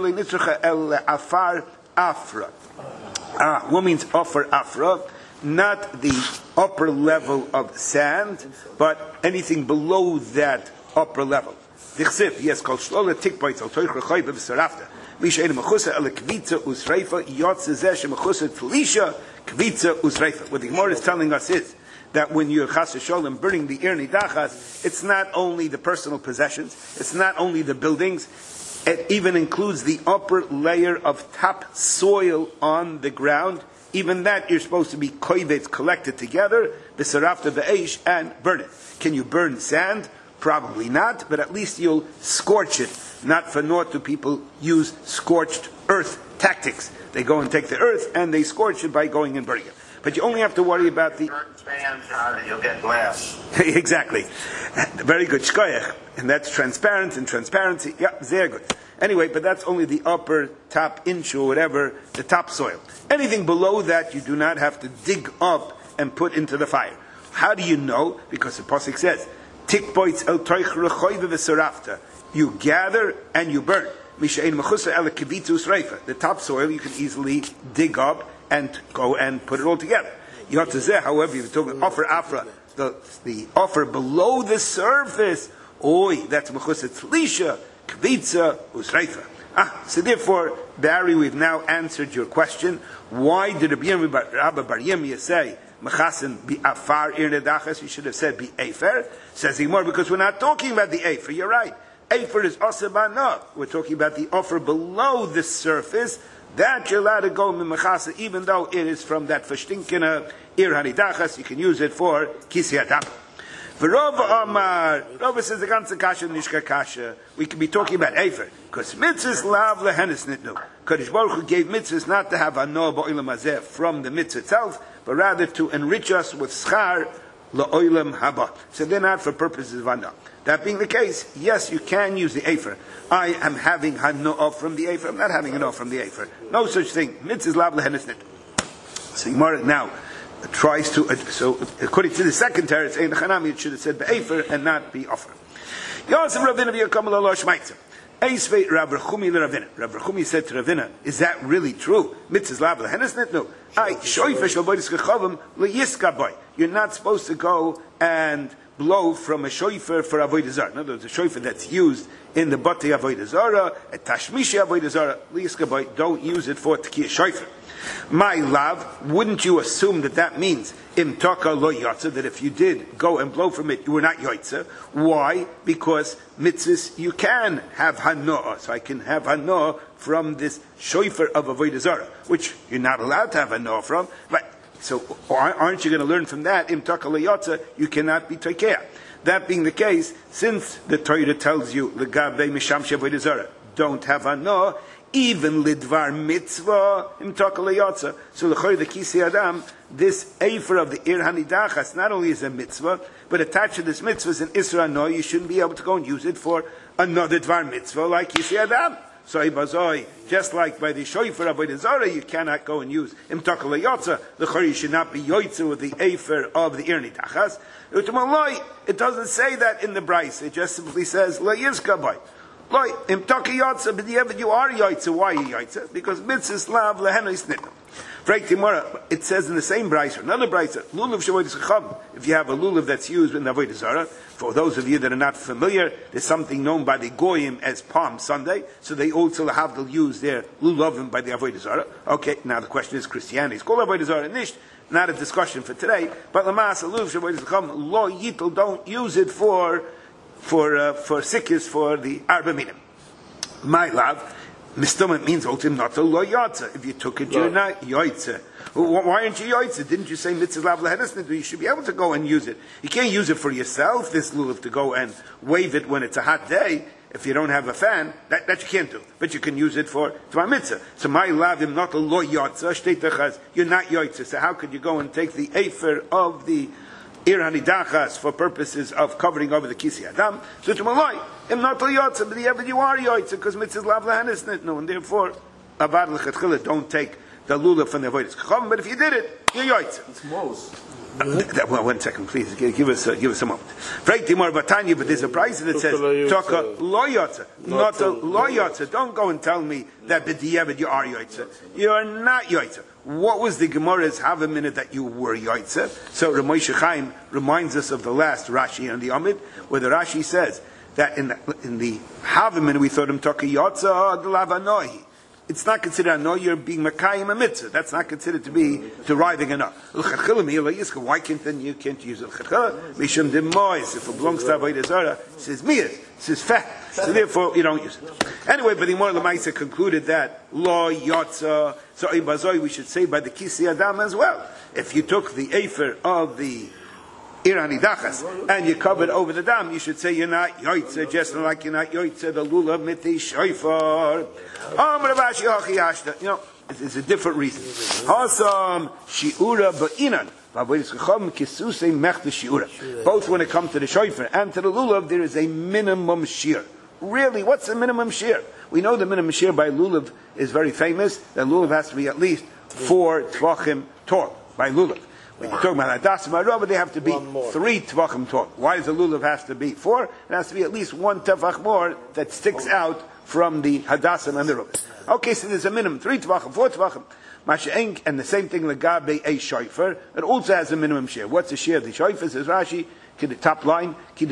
afar afra. What means afar afra? Not the upper level of sand, but anything below that upper level. Dichsif, yes, called shlola tikbait al toich rechoy b'v'sarafta. Misha mechusa el kvitza usreifa yotze zeh shemechusa tlisha kvitza usreifa. What the Gemara is telling us is that when you're chas v'sholem burning the ir nidachas, it's not only the personal possessions, it's not only the buildings, it even includes the upper layer of top soil on the ground. Even that you're supposed to be kovetz, collected together, b'sarafta b'eish, and burn it. Can you burn sand? Probably not, but at least you'll scorch it. Not for naught do people use scorched earth tactics. They go and take the earth and they scorch it by going and burning it. But you only have to worry about the... You'll get glass. Exactly. Very good. Shkoyach. And that's transparent and transparency. Yeah, very good. Anyway, but that's only the upper top inch or whatever, the topsoil. Anything below that you do not have to dig up and put into the fire. How do you know? Because the Pasuk says, Tikboitz el toich rechoive v'sarafta. You gather and you burn. Mishain mechusa el kivitus reifa. The topsoil you can easily dig up and go and put it all together. Yotzeh, however, you're talking offer afra, the offer below the surface. Oi, that's mechusa tzlisha, kvitza usreifa. So therefore, Barry, we've now answered your question. Why did Rabbi Bar Yirmiyah say mechasen bi afar ir nedachas? You should have said bi efer. Says Gemara, because we're not talking about the efer. You're right. Efer is osebana. We're talking about the offer below the surface. That you're allowed to go mimachasa, even though it is from that fashtinkina ir hanidachas. You can use it for kisiyadam. V'rova Amar, Rova says the ganze kasha nishka kasha. We could be talking about efer because mitzvahs lav lehenes nitnu. Kadosh Baruch Hu gave mitzvahs not to have anoah ba'olam hazeh from the mitzvah itself, but rather to enrich us with schar la'olam haba. So they're not for purposes of anoah. That being the case, yes, you can use the efer. I am having hanoah from the efer. I'm not having hanoah from the efer. No such thing. Mitzvahs lav lehenes nitnu. So Gemara now tries to, so according to the second teretz, in Chanami it should have said be'efer and not be offer. Yosef Ravina v'yakamel alo shmaitza. Eisvei Rav Rechumi l'Ravina. Rav Rechumi said to Ravina, is that really true? Mitzvahs lav lehenes nitnu. You're not supposed to go and blow from a shofar for avodah zarah. In other words, a shofar that's used in the batei avodah zarah, a tashmishi avodah zarah, liyiskaboy, don't use it for tekiyah shofar. My love, wouldn't you assume that means im taka lo yotza, that if you did go and blow from it, you were not yotza? Why? Because mitzvahs you can have hanoah. So I can have hanoah from this shofar of avodah zarah, which you're not allowed to have hanoah from. But so aren't you going to learn from that? Im taka lo yotza, you cannot be tokeah. That being the case, since the Torah tells you legabe misham avodah zarah, don't have hanoah, even lidvar mitzvah im takaleyotza. So l'choy the kisi adam, this efer of the ir hanidachas not only is a mitzvah, but attached to this mitzvah is an isra no. You shouldn't be able to go and use it for another dvar mitzvah like kisi adam. So ibazoi, just like by the shofar of avodah zarah, you cannot go and use im takaleyotza. L'choy you should not be yoytza with the efer of the ir hanidachas. It doesn't say that in the Bryce. It just simply says la yizkabay. Like im taki yotza, but you are yotza. Why are you yotza? Because mitzvahs lav lehenos nitnu. It says in the same brayser, another brayser, lulav shavodas chacham. If you have a lulav that's used in the avodah zarah, for those of you that are not familiar, there's something known by the goyim as Palm Sunday, so they also have to use their lulavim by the avodah zarah. Okay, now the question is Christianity. It's called avodah zarah nisht. Not a discussion for today, but lamas lulav shavodas chacham lo yitel, don't use it for sikkis for the arba minim. My love, mistumah means ultim not a lo yotza. If you took it, you're not yotza. Why aren't you yotza? Didn't you say mitzvah lav lehenes nitnu? You should be able to go and use it. You can't use it for yourself, this lulav, to go and wave it when it's a hot day. If you don't have a fan, that you can't do. But you can use it for my mitzvah. So my love, im not a lo yotza, shteitachas, you're not yotza. So how could you go and take the efer of the ir hanidachas for purposes of covering over the kisi adam? So to malay, im not yotza, but the you are yotza because mitzvahs lav lehenes nitnu, and therefore avad lechatchila, don't take the lulav from the avodas chacham. But if you did it, you're yotza. It's most. Well, 1 second, please. Give us a moment. But there's a price that says taka lo yotza, not a lo yotza. Don't go and tell me that b'diavad you are yotza. You are not yotza. What was the Gemara's have a minute that you were yotza? So Ramoshe Chaim reminds us of the last Rashi on the Amid, where the Rashi says that in the have a minute we thought him taka yotza the lavanohi. it's not considered, no, you're being Makayim a mitzvah. That's not considered to be deriving enough. Why can't then you can't use it? Mishum demois, if it belongs to Avodah Zarah, it says miyas, it says fat. So therefore, you don't use it. Anyway, but the Imor Lamaisa concluded that Lo Yotza, so Ibazoi, we should say by the Kisi Adam as well. If you took the Efer of the Irani Dachas and you covered over the dam, you should say you're not Yoitza, just like you're not Yoitza, the Lulav Miti Shoifar. You know, it's a different reason. Hasam Shiura Ba'inan. Both when it comes to the Shoifar and to the Lulav, there is a minimum shear. Really, what's the minimum shear? We know the minimum shear by Lulav is very famous. That Lulav has to be at least 4 tvachim tall by Lulav. When you're talking about Hadassah Ma'arava, they have to be 3 tvachim tall. Why does the Lulav have to be 4? It has to be at least 1 tefach more that sticks out from the Hadassah and the Rubas. Okay, so there's a minimum, 3 tvachim, 4 tvachim. Masha'enk, and the same thing, Lagabe a Shoifer, it also has a minimum share. What's the share of the Shoifer? Says Rashi, the top line, it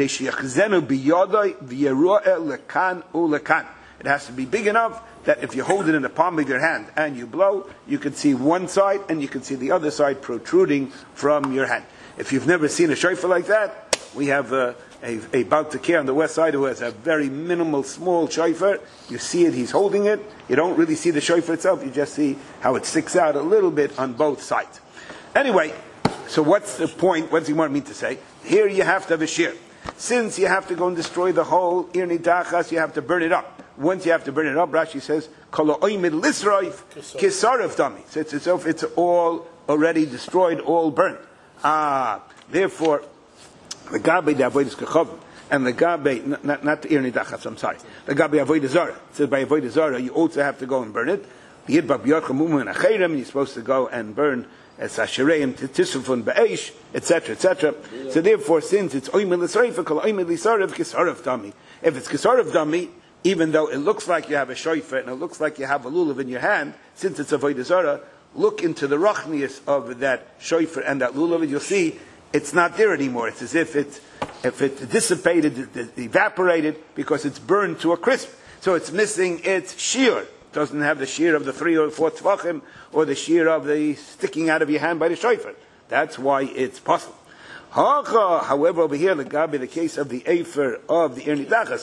has to be big enough that if you hold it in the palm of your hand and you blow, you can see one side and you can see the other side protruding from your hand. If you've never seen a shofar like that, we have a Baal Tekeh on the west side who has a very minimal, small shofar. You see it, he's holding it. You don't really see the shofar itself, you just see how it sticks out a little bit on both sides. Anyway, so what's the point? What does he want me to say? Here you have to have a shear. Since you have to go and destroy the whole Irni Dachas, you have to burn it up. Once you have to burn it up, Rashi says, Kolo oimid lisroif kisarif dami. So it's all already destroyed, all burnt. Therefore, the Gabe the Avodas Kechavim, and the Gabe, not the Irni Dachas, I'm sorry. The Gabe Avodah Zarah. It says by Avodah Zarah, you also have to go and burn it. You're supposed to go and burn as Ashereim, Tisufun, Be'esh, etc., etc. So therefore, since it's oimid lisroif, Kolo oimid lisarif kisarif dami. If it's kisarif dami, even though it looks like you have a shofar and it looks like you have a lulav in your hand, since it's Avodah Zarah, look into the rachnius of that shofar and that lulav, and you'll see it's not there anymore. It's as if it dissipated, it evaporated, because it's burned to a crisp. So it's missing its shear. It doesn't have the shear of the 3 or 4 tvachim, or the shear of the sticking out of your hand by the shofar. That's why it's possible. However, over here, the case of the Efer of the Irni Dachas,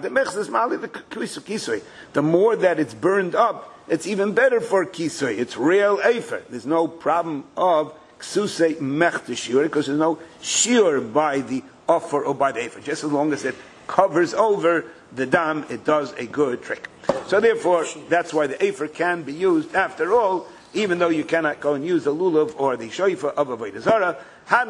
the more that it's burned up, it's even better for Kisoy. It's real Efer. There's no problem of Ksusei Mech to Shiur, because there's no Shiur by the offer or by the Efer. Just as long as it covers over the dam, it does a good trick. So therefore, that's why the Efer can be used after all, even though you cannot go and use the lulav or the shofar of Avodah Zarah. And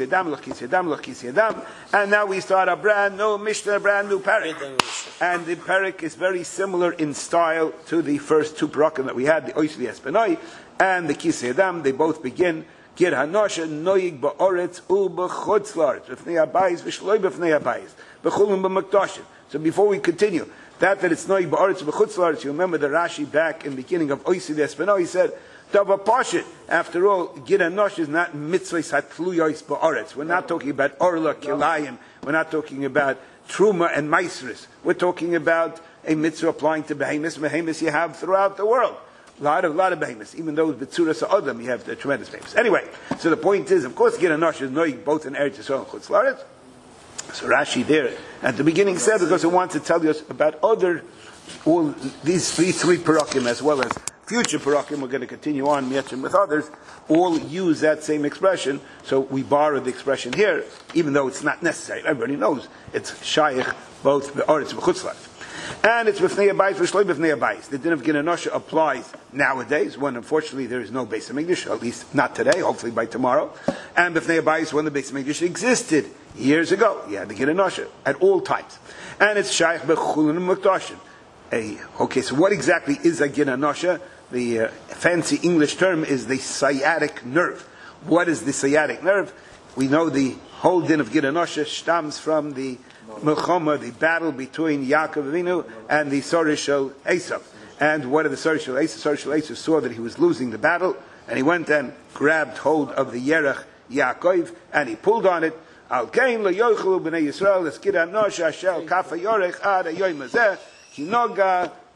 now we start a brand new Mishnah, a brand new parak. And the parak is very similar in style to the first 2 parakim that we had, the Oisli Espenoi and the Kisei Adam. They both begin, Gir Hanosha Noyig Ba'oretz U B'chutz La'aretz B'fnei Habayis V'shloi B'fnei Habayis B'chulim B'makdoshim. So before we continue, that it's Noyig Ba'oretz B'chutz La'aretz, you remember the Rashi back in the beginning of Oisli Espenoi, he said, Dava Pashit. After all, Gir Hanosh is not mitzvahs hatluyos ba'aretz. We're not talking about Orla Kilayim. We're not talking about Truma and Maisris. We're talking about a mitzvah applying to behemoths. Behemoths you have throughout the world. A lot of behemoths. Even those B'tzuras Adam, you have the tremendous behemoths. Anyway, so the point is, of course, Gir Hanosh is knowing both in Eretz Yisrael and Chutz La'aretz. So Rashi there at the beginning said, because it wants to tell us about all these three parakim, as well as future parakim, we're going to continue on with others, all use that same expression. So we borrow the expression here, even though it's not necessary. Everybody knows it's shayich both be'aretz and b'chutz la'aretz. And it's b'fnei habayis v'shloi b'fnei habayis. The din of Gir Hanosha applies nowadays, when unfortunately there is no Beis HaMikdash, at least not today, hopefully by tomorrow. And b'fnei habayis, when the Beis HaMikdash existed years ago. You had the Gir Hanosha at all times. And it's shayich b'chulin and mukdashim. Okay, so what exactly is a Gir Hanosha? The fancy English term is the sciatic nerve. What is the sciatic nerve? We know the whole din of Gir Hanosha stems from the Milchama, the battle between Yaakov Avinu and the Sorishel Esav. And what did the Sorishel Esav? Sorishel Esav saw that he was losing the battle, and he went and grabbed hold of the Yerech Yaakov, and he pulled on it. Al Kain lo yochelu b'nei Yisrael es Gir Hanosha shel kafa yorech ad hayoyim hazeh ki noga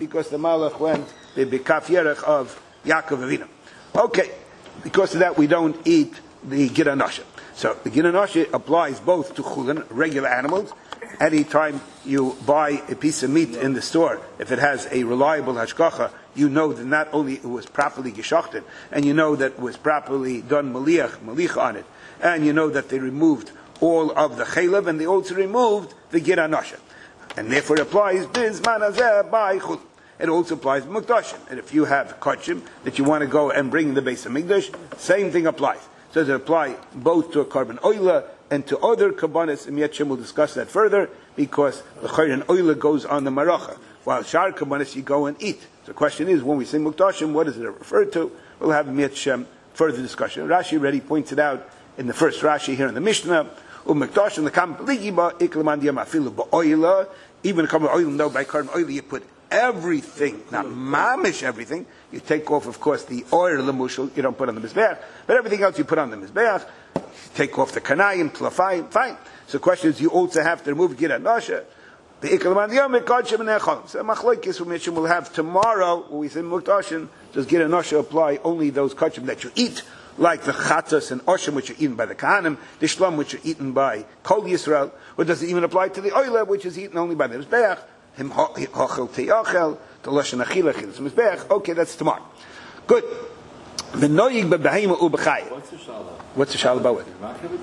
because the Malach went the B'kaf Yerech of Yaakov Avinu. Okay, because of that we don't eat the Gid HaNoshe. So the Gid HaNoshe applies both to chulin, regular animals. Anytime you buy a piece of meat in the store, if it has a reliable hashgacha, you know that not only it was properly geshachten, and you know that it was properly done malich on it, and you know that they removed all of the chaylev, and they also removed the Gid HaNoshe. And therefore it applies bizman hazeh by chulin. It also applies to Mukdashim. And if you have kachim that you want to go and bring in the base of Mikdash, same thing applies. So does it apply both to a carbon oila and to other kabbanis? And Yet Shem will discuss that further, because the carbon oila goes on the maracha, while shar kabbanis you go and eat. So the question is, when we say Mukdashim, what does it refer to? We'll have Yet Shem further discussion. Rashi already pointed out in the first Rashi here in the Mishnah, Mukdashim the kam ligiba iklaman diyam afilu ba'oila. Even a carbon oila, no, by carbon oila you put everything, not mamish everything. You take off, of course, the oil, the mushel, you don't put on the mizbeach, but everything else you put on the mizbeach. You take off the kanayim, tlafayim, fine. So the question is, you also have to remove Gid HaNoshe. The ikalaman yom ekadshim nechol. So machlokes Mishum will have tomorrow, when we say Mukdashin, does Gid HaNoshe apply only those kachim that you eat, like the chatas and oshim which are eaten by the kahanim, the shlam which are eaten by Kol Yisrael, or does it even apply to the oila which is eaten only by the mizbeach? Okay, that's tomorrow. Good. What's the shala about it?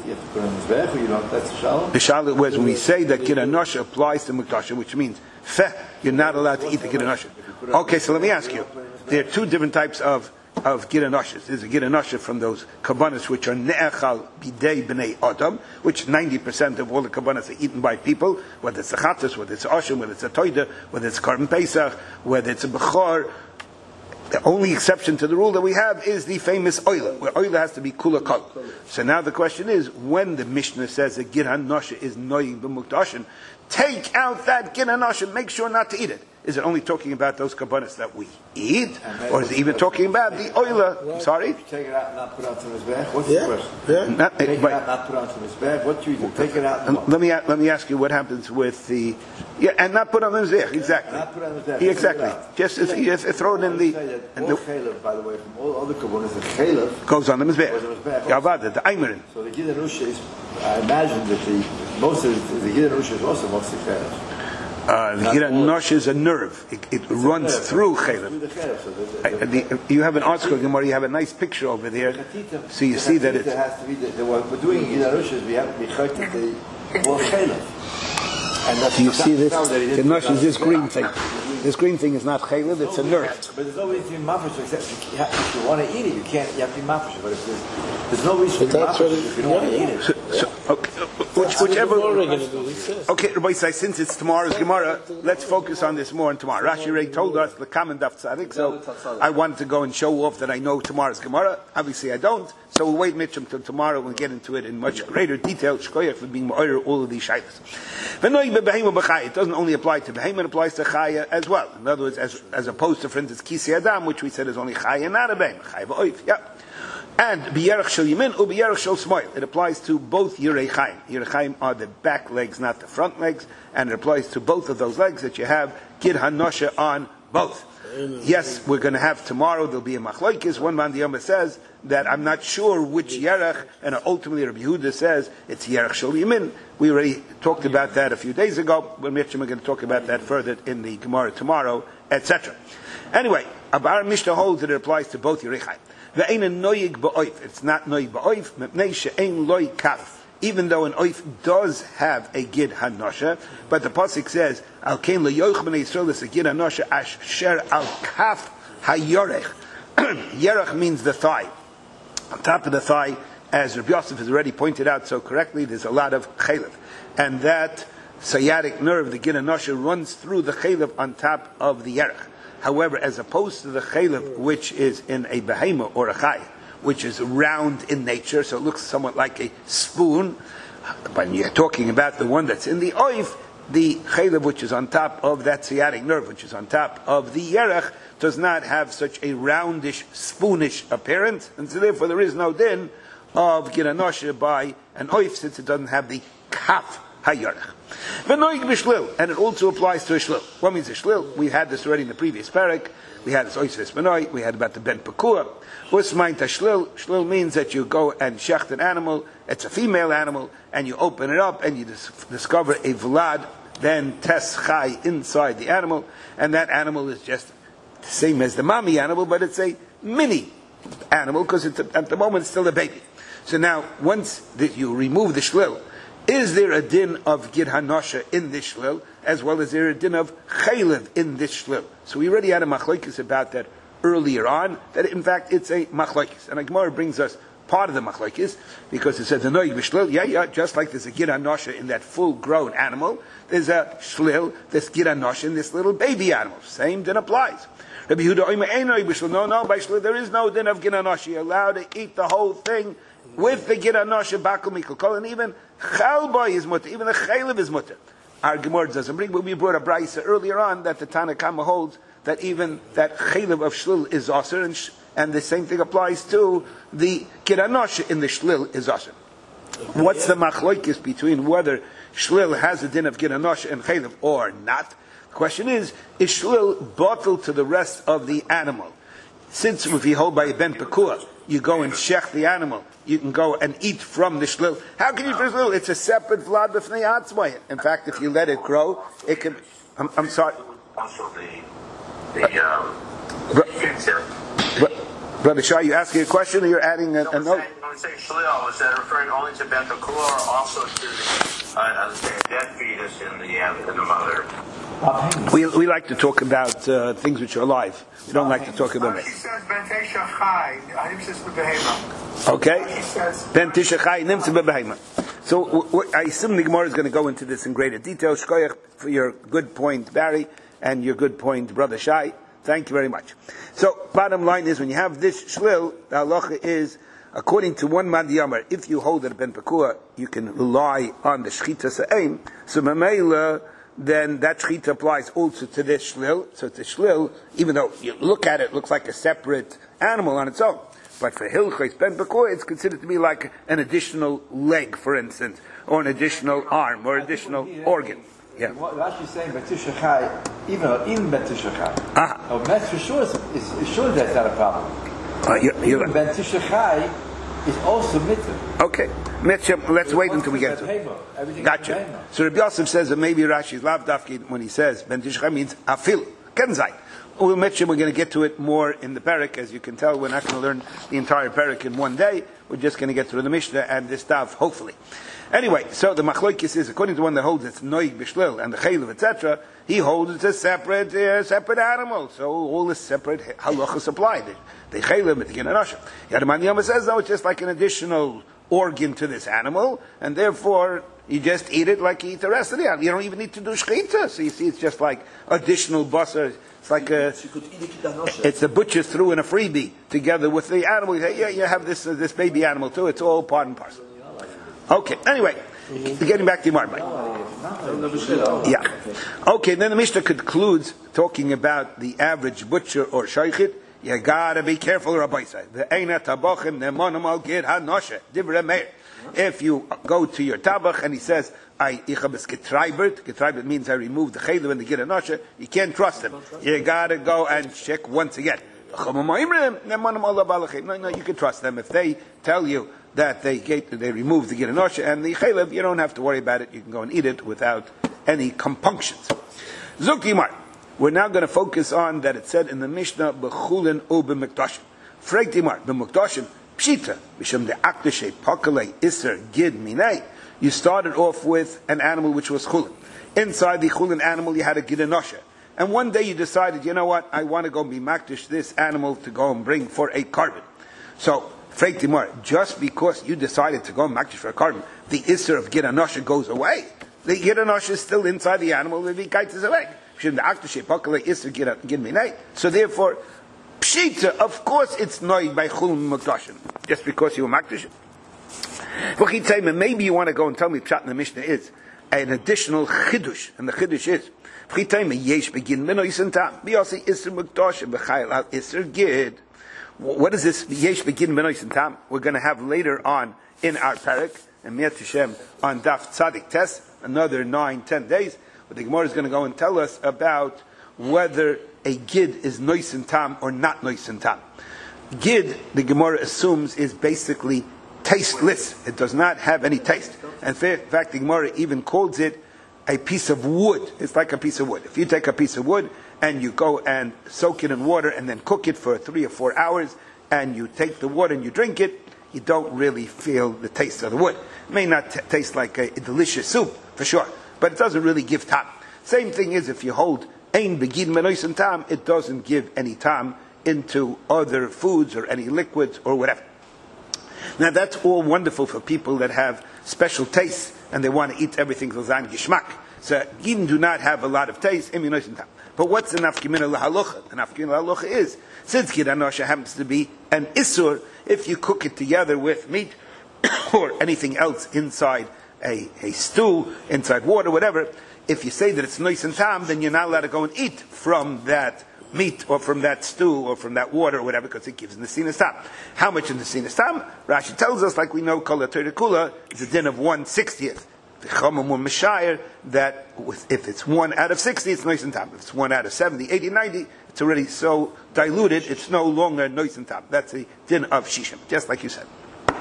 The shala was when we say that Gid HaNoshe applies to Mukdashim, which means you're not allowed to eat the Gid HaNoshe. Okay, so let me ask you. There are two different types of Gid HaNoshe. There's a Gid HaNoshe from those kabbanas which are ne'echal bidei b'nei adam, which 90% of all the kabbanas are eaten by people, whether it's a chatas, whether it's a oshim, whether it's a toida, whether it's a carbon pesach, whether it's a bechor. The only exception to the rule that we have is the famous oila, where oila has to be kula kol. So now the question is, when the Mishnah says that Gid HaNoshe is noying b'mukdashin, take out that Gid HaNoshe, make sure not to eat it. Is it only talking about those kabbanas that we eat, or is it even talking about the oila? Sorry? Take it out and not put it on the mizbeach? What's the question? Take it out and not put it on the mizbeach? What do you do? Take it out and let me ask you what happens with the... Yeah, and not put on the mizbeach, exactly. Not put on the mizbeach. Yeah, exactly. Just throw it in the... All chaylev, by the way, from all other kabbanas, the chaylev goes on the mizbeach. Yavada, the aimerin. So the Gid HaNoshe is, I imagine that most of the Gid HaNoshe is also mostly chaylev. The Gid HaNoshe is a nerve. It runs through chaylev. You have an article, Gemara, you have a nice picture over there. So you see that it has to be what we're doing in Gid HaNoshe is we have to be chaylev the whole chaylev. Do you see this? The HaNoshe is this green thing. This green thing is not chaylev, it's a nerve. But there's no reason to be mafish except if you want to eat it, you have to be mafish. But if there's no reason to be mafish if you don't want to eat it. Whichever. Okay, Rabbi Say, since it's tomorrow's Gemara, let's focus on this more on tomorrow. Rashi already told us the common daf tzadik, so I wanted to go and show off that I know tomorrow's Gemara. Obviously, I don't. So we'll wait Mitchum till tomorrow. We'll get into it in much greater detail. Shkoyach for being ma'oyer all of these shaytas. It doesn't only apply to behema; it applies to chaya as well. In other words, as opposed to, for instance, kisi adam, which we said is only chaya, not a behema. Chaya v'oif, yeah. And b'yerech shel yamin or b'yerech shel smoil. It applies to both yirei chayim. Yirei chayim are the back legs, not the front legs, and it applies to both of those legs that you have Gid HaNoshe on both. Yes, we're going to have tomorrow, there'll be a machlokes. One man, the Yoma says that I'm not sure which yerech, and ultimately Rabbi Yehuda says it's yerech shel yamin. We already talked about that a few days ago. We're going to talk about that further in the Gemara tomorrow, etc. Anyway, our Mishnah holds that it applies to both yirei chayim. It's not noyig ba'oif, even though an oif does have a Gid HaNoshe, but the pasuk says, "Al kein leyoich b'nei Yisrael es a Gid HaNoshe asher al kaf hayorech." Yerech means the thigh. On top of the thigh, as Rabbi Yosef has already pointed out so correctly, there's a lot of chaylev, and that sciatic nerve, the Gid HaNoshe, runs through the chaylev on top of the yerech. However, as opposed to the chaylev, which is in a behema or a chay, which is round in nature, so it looks somewhat like a spoon, when you're talking about the one that's in the oif, the chaylev, which is on top of that sciatic nerve, which is on top of the yerech, does not have such a roundish, spoonish appearance, and so therefore there is no din of Gid HaNoshe by an oif, since it doesn't have the kaf hayarech. V'noig b'shlil, and it also applies to a shlil. What means a shlil? We had this already in the previous parak. We had this oises b'noig. We had about the ben pekua. What's meint a shlil? Shlil means that you go and shecht an animal. It's a female animal, and you open it up, and you discover a vlad, then tes chai inside the animal, and that animal is just the same as the mommy animal, but it's a mini animal because at the moment it's still a baby. So now, once that you remove the shlil, is there a din of gid hanosha in this shlil, as well as there a din of chaylev in this shlil? So we already had a machlokes about that earlier on, that in fact it's a machlokes. And Gemara brings us part of the machlokes, because it says the noig b'shlil, just like there's a gid hanosha in that full-grown animal, there's a shlil, there's gid hanosha in this little baby animal. Same din applies. Rabbi Yehuda oimer ein noig b'shlil, no, by shlil there is no din of gid hanosha. You're allowed to eat the whole thing with the gid hanosha bakel mikol kol, and even chalboy is mutter, even the chaylev is mutter. Our Gemara doesn't bring, but we brought a brayso earlier on that the Tanna Kama holds that even that chaylev of shlil is aser, and the same thing applies to the gid hanosha in the shlil is aser. What's the machlokes between whether shlil has a din of gid hanosha and chaylev or not? The question is shlil bottled to the rest of the animal? Since if you hold by a ben pekua, you go and shech the animal, you can go and eat from the shlil. How can you eat from the shlil? It's a separate vlad b'fnei atzmai. In fact, if you let it grow, it can. I'm sorry. Also Brother Shah, you asking a question, or you're adding a note? When we say shlil, is that referring only to ben pekua or also to the dead fetus in the mother? We like to talk about things which are alive. We don't like to talk about it. She says ben tisha chai, nimtzis b'behema. Okay? She says Ben tisha chai, nimtzis b'behema. So I assume the Gemara is going to go into this in greater detail. Shkoyach for your good point, Barry, and your good point, Brother Shai. Thank you very much. So, bottom line is, when you have this shlil, the halacha is, according to one man diyamar, if you hold it ben pekua, you can rely on the shchita sa'im. So, mamela, then that shchita applies also to this shlil. So, it's a shlil, even though you look at it, it looks like a separate animal on its own. But for hilchos ben pekua, it's considered to be like an additional leg, for instance, or an additional arm, or additional organ. Yeah. What Rashi's saying, Betisha Chai, even Betisha Chai. Oh, that's for sure, is sure that's not a problem. You're right. Betisha Chai is also mitzvah. Okay. Let's wait until we get to it. Gotcha. So Rabbi Yosef says that maybe Rashi's lav dafki, when he says Betisha Chai means afil, kenzai. We're going to get to it more in the parak. As you can tell, we're not going to learn the entire parak in one day. We're just going to get through the Mishnah and this stuff, hopefully. Anyway, so the machlokes is, according to one that holds it's noig b'shlil and the chaylev, etc., he holds it's a separate animal. So all the separate halachas apply. The chaylev, the gid hanosha. Yadaman Yama says, no, it's just like an additional organ to this animal, and therefore you just eat it like you eat the rest of the animal. You don't even need to do shchita. So you see, it's just like additional basar. It's like it's the butcher threw in a freebie together with the animal. You have this baby animal too. It's all part and parcel. Okay. Anyway, getting back to Marmite. Yeah. Okay. Then the Mishnah concludes talking about the average butcher or shaychit. You gotta be careful, Rabbi said. If you go to your tabach and he says, Getreibert means I remove the chaylev and the gid hanosha, you can't trust him. You gotta go and check once again. No, you can trust them. If they tell you that they remove the gid hanosha and the chaylev, you don't have to worry about it. You can go and eat it without any compunctions. Zukimar. We're now going to focus on that it said in the Mishnah, B'chulin u b'mekdashim. Fregtimar, b'mekdashim, pshita, b'shem de'aktashe pakalei iser gid minei. You started off with an animal which was chulin. Inside the chulin animal you had a gid hanosha. And one day you decided, you know what, I want to go be makdish this animal to go and bring for a carbon. So, Fregtimar, just because you decided to go and makdish for a carbon, the iser of gid hanosha goes away. The gid hanosha is still inside the animal, the vikait is away. So therefore, pshita, of course it's noig by chulin mekdashim, just because you were makdish. Maybe you want to go and tell me pshat in the Mishnah is an additional chidush, and the chidush is what is this yesh begin benois and tam? We're going to have later on in our parak and Miat Hashem on Daf Tzadik Tes, another 9-10 days. But the Gemara is going to go and tell us about whether a gid is noisen tam or not noisen tam. Gid, the Gemara assumes, is basically tasteless. It does not have any taste. In fact, the Gemara even calls it a piece of wood. It's like a piece of wood. If you take a piece of wood and you go and soak it in water and then cook it for 3 or 4 hours, and you take the water and you drink it, you don't really feel the taste of the wood. It may not taste like a delicious soup, for sure, but it doesn't really give tam. Same thing is if you hold ein begid menoisen tam, it doesn't give any tam into other foods or any liquids or whatever. Now that's all wonderful for people that have special tastes and they want to eat everything to zayin gishmak. So gidin do not have a lot of taste, ein menoisen tam. But what's the nafkimina lahalocha? The nafkimina lahalocha is, since gid anosha happens to be an isur, if you cook it together with meat or anything else inside a stew, inside water, whatever, if you say that it's noisen tam, then you're not allowed to go and eat from that meat or from that stew or from that water or whatever, because it gives in the sinas tam. How much in the sinas tam? Rashi tells us, like we know, kol ha-Torah kula is a din of 1/60th. The Chachamim were mishayir that if it's 1 out of 60, it's noisen tam. If it's 1 out of 70, 80, 90, it's already so diluted, it's no longer noisen tam. That's a din of shishim, just like you said.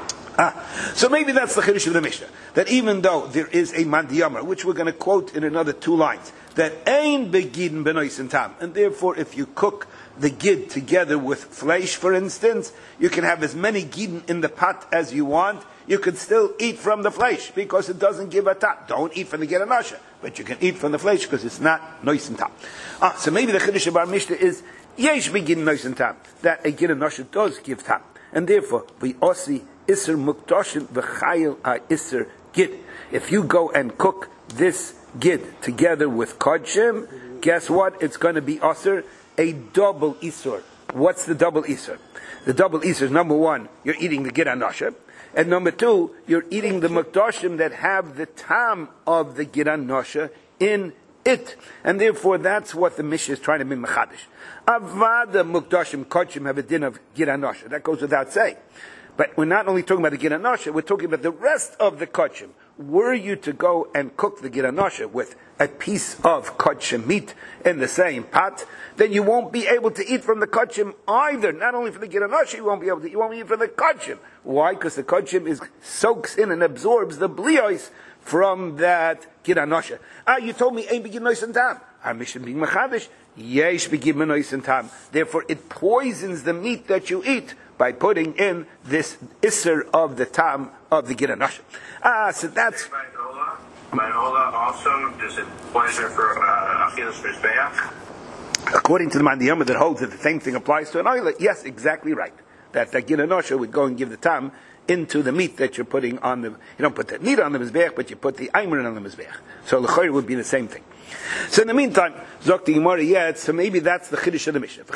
So maybe that's the chiddush of the Mishnah, that even though there is a mandiyamar, which we're going to quote in another 2 lines, that ein begidin benoisen tam, and therefore if you cook the gid together with flesh, for instance, you can have as many gidin in the pot as you want. You can still eat from the flesh because it doesn't give a tam. Don't eat from the gid anosha, but you can eat from the flesh because it's not noisen tam. So maybe the chiddush of our Mishnah is yesh begidin noisen tam, that a gid anosha does give tam, and therefore we osi Isser Mukdoshin v'chayil Isser Gid. If you go and cook this Gid together with Kodshim, guess what? It's going to be Isser, a double Isser. What's the double Isser? The double Isser is, number 1, you're eating the Gid Anosha, and number 2, you're eating the Mukdoshim that have the tam of the Gid Anosha in it. And therefore that's what the Mishnah is trying to be mechadish. Avada Mukdoshim Kodshim have a din of Gid Anosha. That goes without saying. But we're not only talking about the gid anosha, we're talking about the rest of the kodshim. Were you to go and cook the gid anosha with a piece of kodshim meat in the same pot, then you won't be able to eat from the kodshim either. Not only for the gid anosha, you won't be able to eat, you won't eat from the kodshim. Why? Because the kodshim soaks in and absorbs the bliyos from that gid anosha. You told me ein begid noisen tam. Our mission being machadish, yesh begid noisen tam. Therefore, it poisons the meat that you eat by putting in this isser of the tam of the gid anosha. So that's. By Ola also, does it poison for achilas mizbeach? According to the Mandiyama that holds that the same thing applies to an oila, yes, exactly right. That the gid anosha would go and give the tam into the meat that you're putting on the. You don't put the meat on the mizbeach, but you put the aymerin on the mizbeach. So l'chayr would be the same thing. So in the meantime, Zok the Gemara yet, so maybe that's the chiddush of the Mishnah.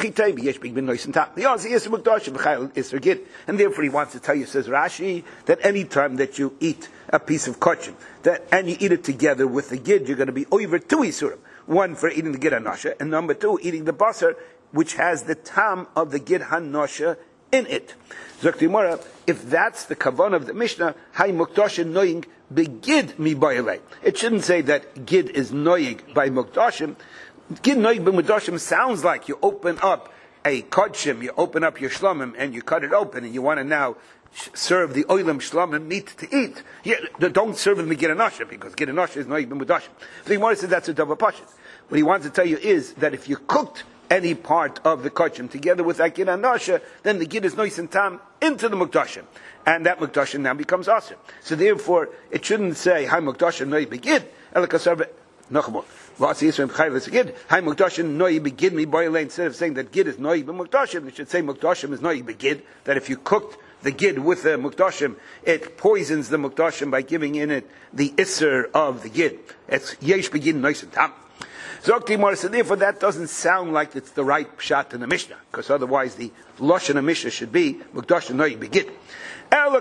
And therefore he wants to tell you, says Rashi, that any time that you eat a piece of kodshim, and you eat it together with the gid, you're going to be over 2 isurim. 1 for eating the gid hanosha, and number 2, eating the basar, which has the tam of the gid hanosha in it. Zok the Gemara, if that's the kavan of the Mishnah, hay mukdoshin knowing begid mi bayalei. It shouldn't say that gid is noyig by mukdashim. Gid noyig by mukdashim sounds like you open up a kodshim, you open up your shlomim and you cut it open and you want to now serve the oilam shlomim meat to eat. Don't serve them the gid anosha because gid anosha is noyig by mukdashim. The Gemara says that's a double pashut. What he wants to tell you is that if you cooked any part of the kodshim together with that gid anosha, then the gid is noisen tam into the mukdashim. And that mukdashim now becomes aser. So therefore, it shouldn't say, Hai mukdashim noi begid, elakasarve, nachamot. V'asi yisrael b'chayv l'segid, Hai mukdashim noi begid mi boyle. Instead of saying that gid is noi b'mukdashim, it should say mukdashim is noi begid, that if you cooked the gid with the mukdashim, it poisons the mukdashim by giving in it the isser of the gid. It's yesh begid noisen tam. So therefore that doesn't sound like it's the right pshat in the Mishnah, because otherwise the lashon of Mishnah should be mukdashim noi begid. And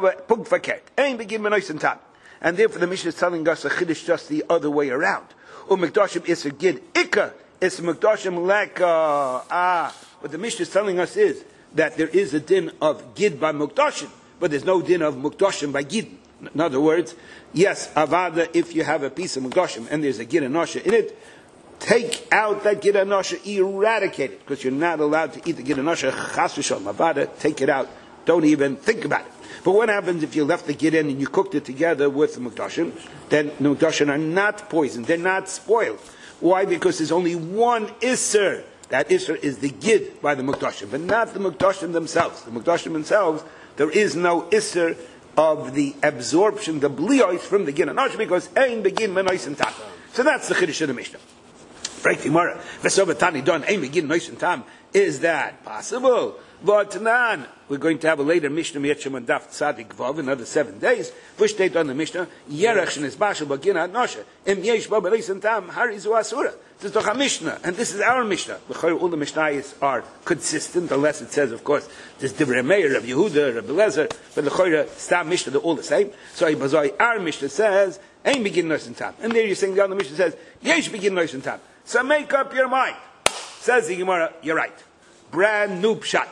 therefore the Mishnah is telling us a chiddush just the other way around. Umikdashim is a gid ikka, is mukdashim leka. What the Mishnah is telling us is that there is a din of gid by mukdashim, but there's no din of mukdashim by gid. In other words, yes, avada, if you have a piece of Mukdashim and there's a Gid Anosha in it, take out that Gid Anosha, eradicate it, because you're not allowed to eat the Gid Anosha. Chas v'shalom, avada, take it out. Don't even think about it. But what happens if you left the Gid in and you cooked it together with the Mukdashim? Then the Mukdashim are not poisoned. They're not spoiled. Why? Because there's only one Isser. That Isser is the Gid by the Mukdashim, but not the Mukdashim themselves. The Mukdashim themselves, there is no Isser of the absorption, the bliois from the Gid Anosha, because ein begin menois and tam. So that's the Chiddush of the Mishnah. Break the Gemara. V'sovatani don ein begin menois and tam. Is that possible? V'atanan. We're going to have a later Mishnah Yetchem and Daf Tzadik Vav, another 7 days. V'shteit on the Mishnah Yerach shenis bashel bagin anosha im yesh ba b'leis and tam harizu asura. This is doch a Mishnah, and this is our Mishnah. All the Mishnayos are consistent, unless it says, of course, there's Divrei Meir, Rabbi Yehuda, Rabbi Lezer, but the Chayra, Stam Mishnah, they're all the same. So our Mishnah says, Ein begin nois and tam. And there you're saying the other Mishnah says, Yesh begin nois and tam. So make up your mind. Says the Gemara, you're right. Brand new pshat.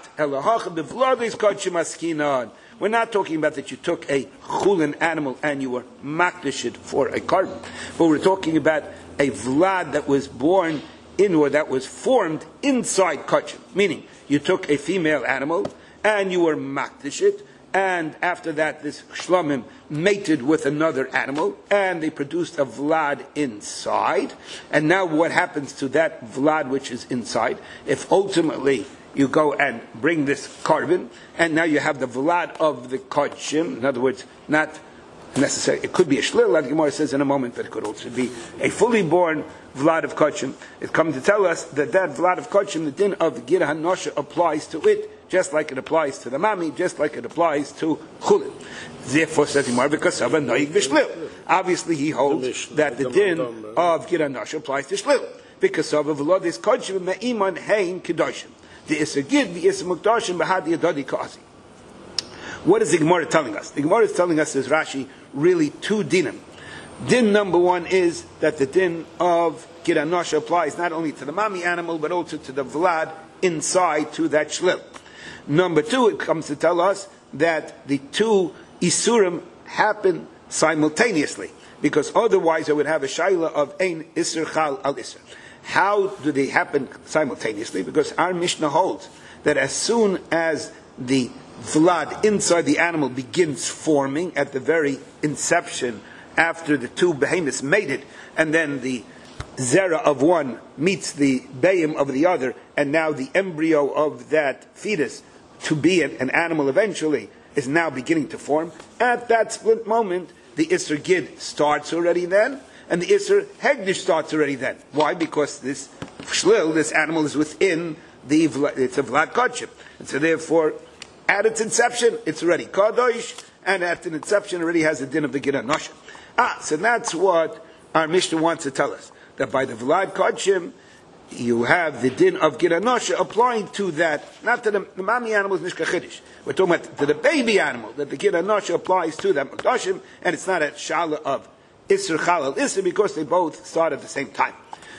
We're not talking about that you took a chulin animal and you were makdish it for a carbon. But we're talking about a vlad that was born in, or that was formed inside kachim. Meaning, you took a female animal and you were makdish it, and after that this shlomim mated with another animal, and they produced a vlad inside. And now what happens to that vlad which is inside? If ultimately you go and bring this carbon, and now you have the vlad of the kachim, in other words, not necessary. It could be a shlil, like Gemara says in a moment, but it could also be a fully born vlad of kachim. It's come to tell us that vlad of kachim, the din of Gid Hanosha, applies to it, just like it applies to the mami, just like it applies to chulin. Therefore, says Gemara, because of a noig b'shlil. Obviously, he holds that the din of Gid Hanosha applies to shlil, because of a vlad is kachim me'iman hein kedoshim. The Isser Gid, the Isser Mukdashim, Bahadi Adadi Kasi. What is the Gemara telling us? The Gemara is telling us, says Rashi, really two dinim. Din number one is that the din of Gid Hanosha applies not only to the mami animal, but also to the vlad inside, to that shlil. Number two, it comes to tell us that the two Isurim happen simultaneously, because otherwise I would have a shaila of ein Isser Chal al Isser. How do they happen simultaneously? Because our Mishnah holds that as soon as the vlad inside the animal begins forming, at the very inception, after the two behemoths mated, and then the zera of one meets the bayim of the other, and now the embryo of that fetus to be an animal eventually is now beginning to form, at that split moment, the Isser Gid starts already then, and the Isser Hegdish starts already then. Why? Because this shlil, this animal, is within the it's a vlad kodship. And so therefore, at its inception, it's already kadosh, and at its inception already has the din of the Gid Hanosha. So that's what our Mishnah wants to tell us. That by the vlad kodshim, you have the din of Gid Hanosha applying to that, not to the mami animals, nishka chidish. We're talking about to the baby animal, that the Gid Hanosha applies to that mukdashim, and it's not a shala of Isser Chal al Isser, because they both start at the same time.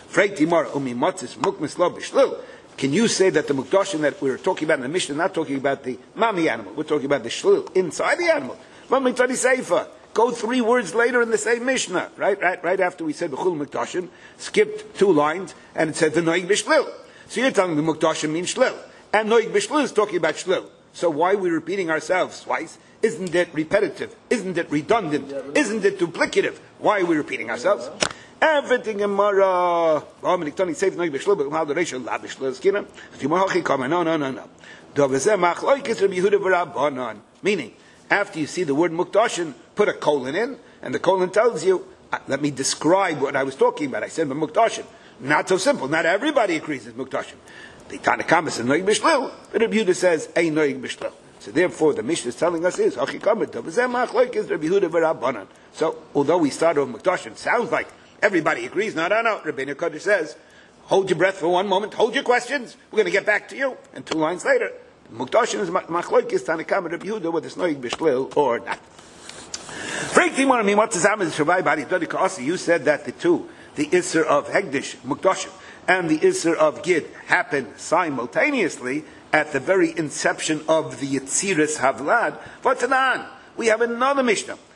Can you say that the mukdashim that we're talking about in the Mishnah, not talking about the mami animal, we're talking about the shlil inside the animal? Go 3 words later in the same Mishnah, right after we said b'chul mukdashim, skipped 2 lines, and it said the noig b'shlil. So you're telling the mukdashim means shlil, and noig b'shlil is talking about shlil. So why are we repeating ourselves twice? Isn't it repetitive? Isn't it redundant? Isn't it duplicative? Why are we repeating ourselves? Everything in Mara. Meaning, after you see the word mukdashin, put a colon in, and the colon tells you, let me describe what I was talking about. I said mukdashin. Not so simple. Not everybody agrees with mukdashin. The Tanakhama says noig b'shlil, but Rabbi Yehuda says ein noig b'shlil. So therefore, the Mishnah is telling us is so although we start with mukdashim, sounds like everybody agrees. No. Rabbeinu Kodesh says, hold your breath for 1 moment, hold your questions. We're going to get back to you. And 2 lines later, mukdashim is machlokes Tanakhama Rabbi Yehuda whether it's noig b'shlil or not. You said that the two, the Isser of Hegdish, mukdashim, and the Isser of Gid happen simultaneously at the very inception of the Yetziras Havlad. Vatanan, we have another Mishnah.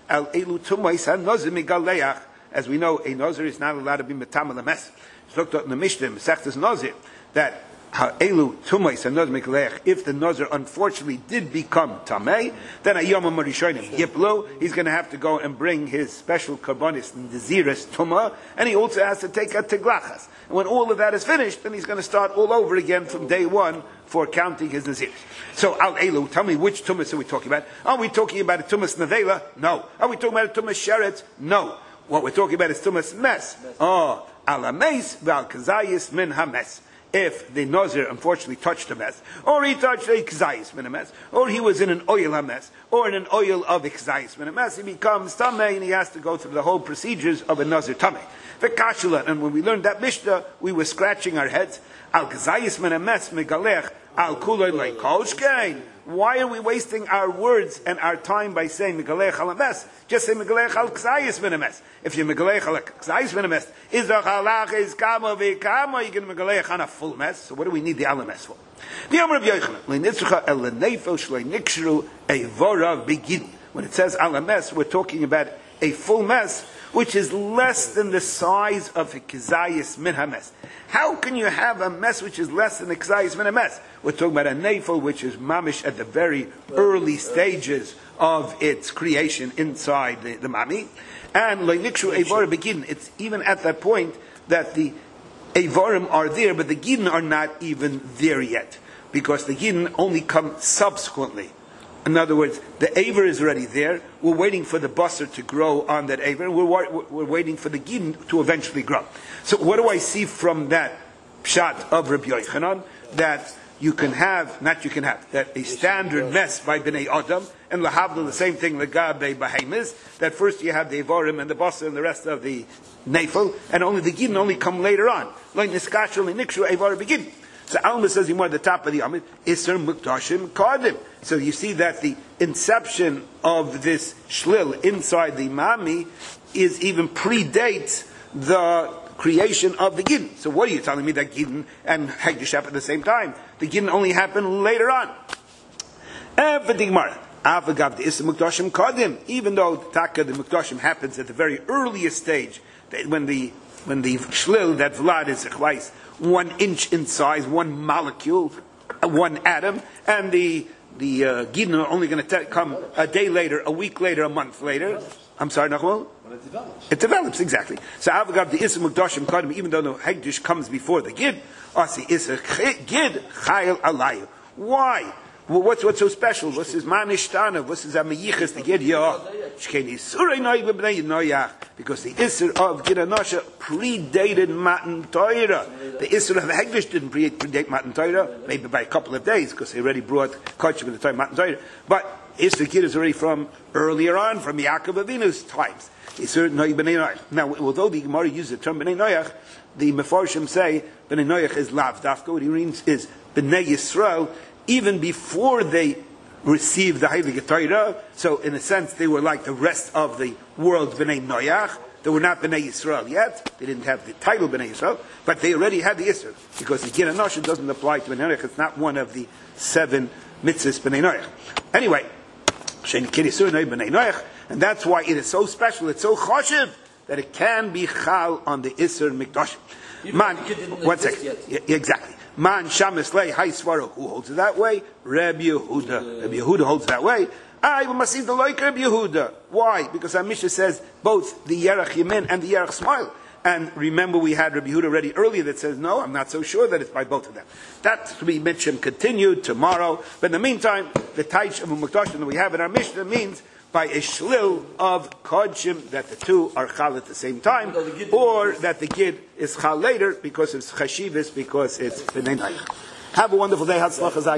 al elu tumois hanozir migaleach. As we know, a nozir is not allowed to be metam l'mes. It's looked at in the Mishnah, Masechtas Nozir, that elu tumois hanozir migaleach. If the nozir unfortunately did become tamei, then a yom marishonim yiplo. He's going to have to go and bring his special karbonis and naziris tumah, and he also has to take a teglachas. And when all of that is finished, then he's going to start all over again from day one for counting his naziris. So al elu, tell me which tumas are we talking about? Are we talking about a tumas nevela? No. Are we talking about a tumas sheretz? No. What we're talking about is tumas mes. Oh, ala mes val kazayis min hames. If the nozir unfortunately touched a mess, or he touched a kazayis min a mess, or he was in an oil hames, or in an oil of kazayis min a mess, he becomes tamei and he has to go through the whole procedures of a nozir tamei. V'kashula, and when we learned that Mishnah, we were scratching our heads. Al kazayis min a mess megalech al kuloi leikoshkein. Why are we wasting our words and our time by saying megalech al mes? Just say megalech al kazayis min a mess. If you megalech al kazayis min a mess, is the halach is kama v'kama, you can megalech on a full mess. So what do we need the al mes for? The Amar of Yochanan, leinitzcha el lenefel shlei nikshru evorav begin. When it says al mes, we're talking about a full mess, which is less than the size of a kazayis min hames. How can you have a mess which is less than a kazayis min hames? We're talking about a nefel which is mamish at the very early stages of its creation inside the mami. And leinikshu eivor begin. It's even at that point that the eivorim are there, but the gidin are not even there yet, because the gidin only come subsequently. In other words, the aver is already there. We're waiting for the basar to grow on that aver, and we're waiting for the gidin to eventually grow. So what do I see from that pshat of Rabbi Yochanan? That that a standard mess by Bnei Adam, and lahavdil the same thing legabe behemis, that first you have the evarim and the basar and the rest of the nefel, and only the gidin only come later on. Like niskashel nikshu evar begin. So Alma says more at the top of the Amid, Isser Muktashim Kadim. So you see that the inception of this shlil inside the mami is even predates the creation of the gidin. So what are you telling me, that gidin and hegdish happen at the same time? The gidin only happened later on. And for the Gemara, Avagav the Isser Muktashim Kadim, even though Taka the Muktashim happens at the very earliest stage, when the shlil, that vlad is echvais, 1 inch in size, 1 molecule, 1 atom, and the gidin are only going to come a day later, a week later, a month later. I'm sorry, Nachmal? When it develops. It develops, exactly. So Avagav the Isser Mukdashim Kadim, even though the Hegdish comes before the gid, Asi Isser Gid Chayil Alayu. Why? Well, what's so special? What's his manishtana? What's his amayichas to get ya? Because the Isser of Gidanasha predated Matan Torah. The Isser of Hegdish didn't predate Matan Torah, maybe by a couple of days, because they already brought Kachim at the time Matan Torah. But Isser Gid is already from earlier on, from Yaakov Avinu's times. Now, although the Gemara uses the term Bnei Noach, the Mefarshim say Bnei Noach is Lav Dafka. What he means is Bnei Yisrael, even before they received the Heilige Torah. So in a sense, they were like the rest of the world, Bnei Noach. They were not Bnei Yisrael yet. They didn't have the title Bnei Yisrael, but they already had the Yisrael, because the Gid HaNosha doesn't apply to Bnei Noach. It's not one of the 7 mitzvahs Bnei Noach. Anyway, and that's why it is so special, it's so choshev, that it can be chal on the Isser Mikdashim. Man, 1 second. Yeah, exactly. Man Shamis Lei Hai Svara, who holds it that way? Rabbi Yehuda. Rabbi Yehuda holds it that way. I must see the like Rabbi Yehuda. Why? Because our Mishnah says both the Yerach Yemin and the Yerach Smile. And remember, we had Rabbi Yehuda already earlier that says, no, I'm not so sure that it's by both of them. That to be mentioned continued tomorrow. But in the meantime, the Taich of Mukdashim that we have in our Mishnah means by a shlil of kodshim, that the two are chal at the same time, or that the gid is chal later because it's chashivas, because it's b'nei Noach. Have a wonderful day.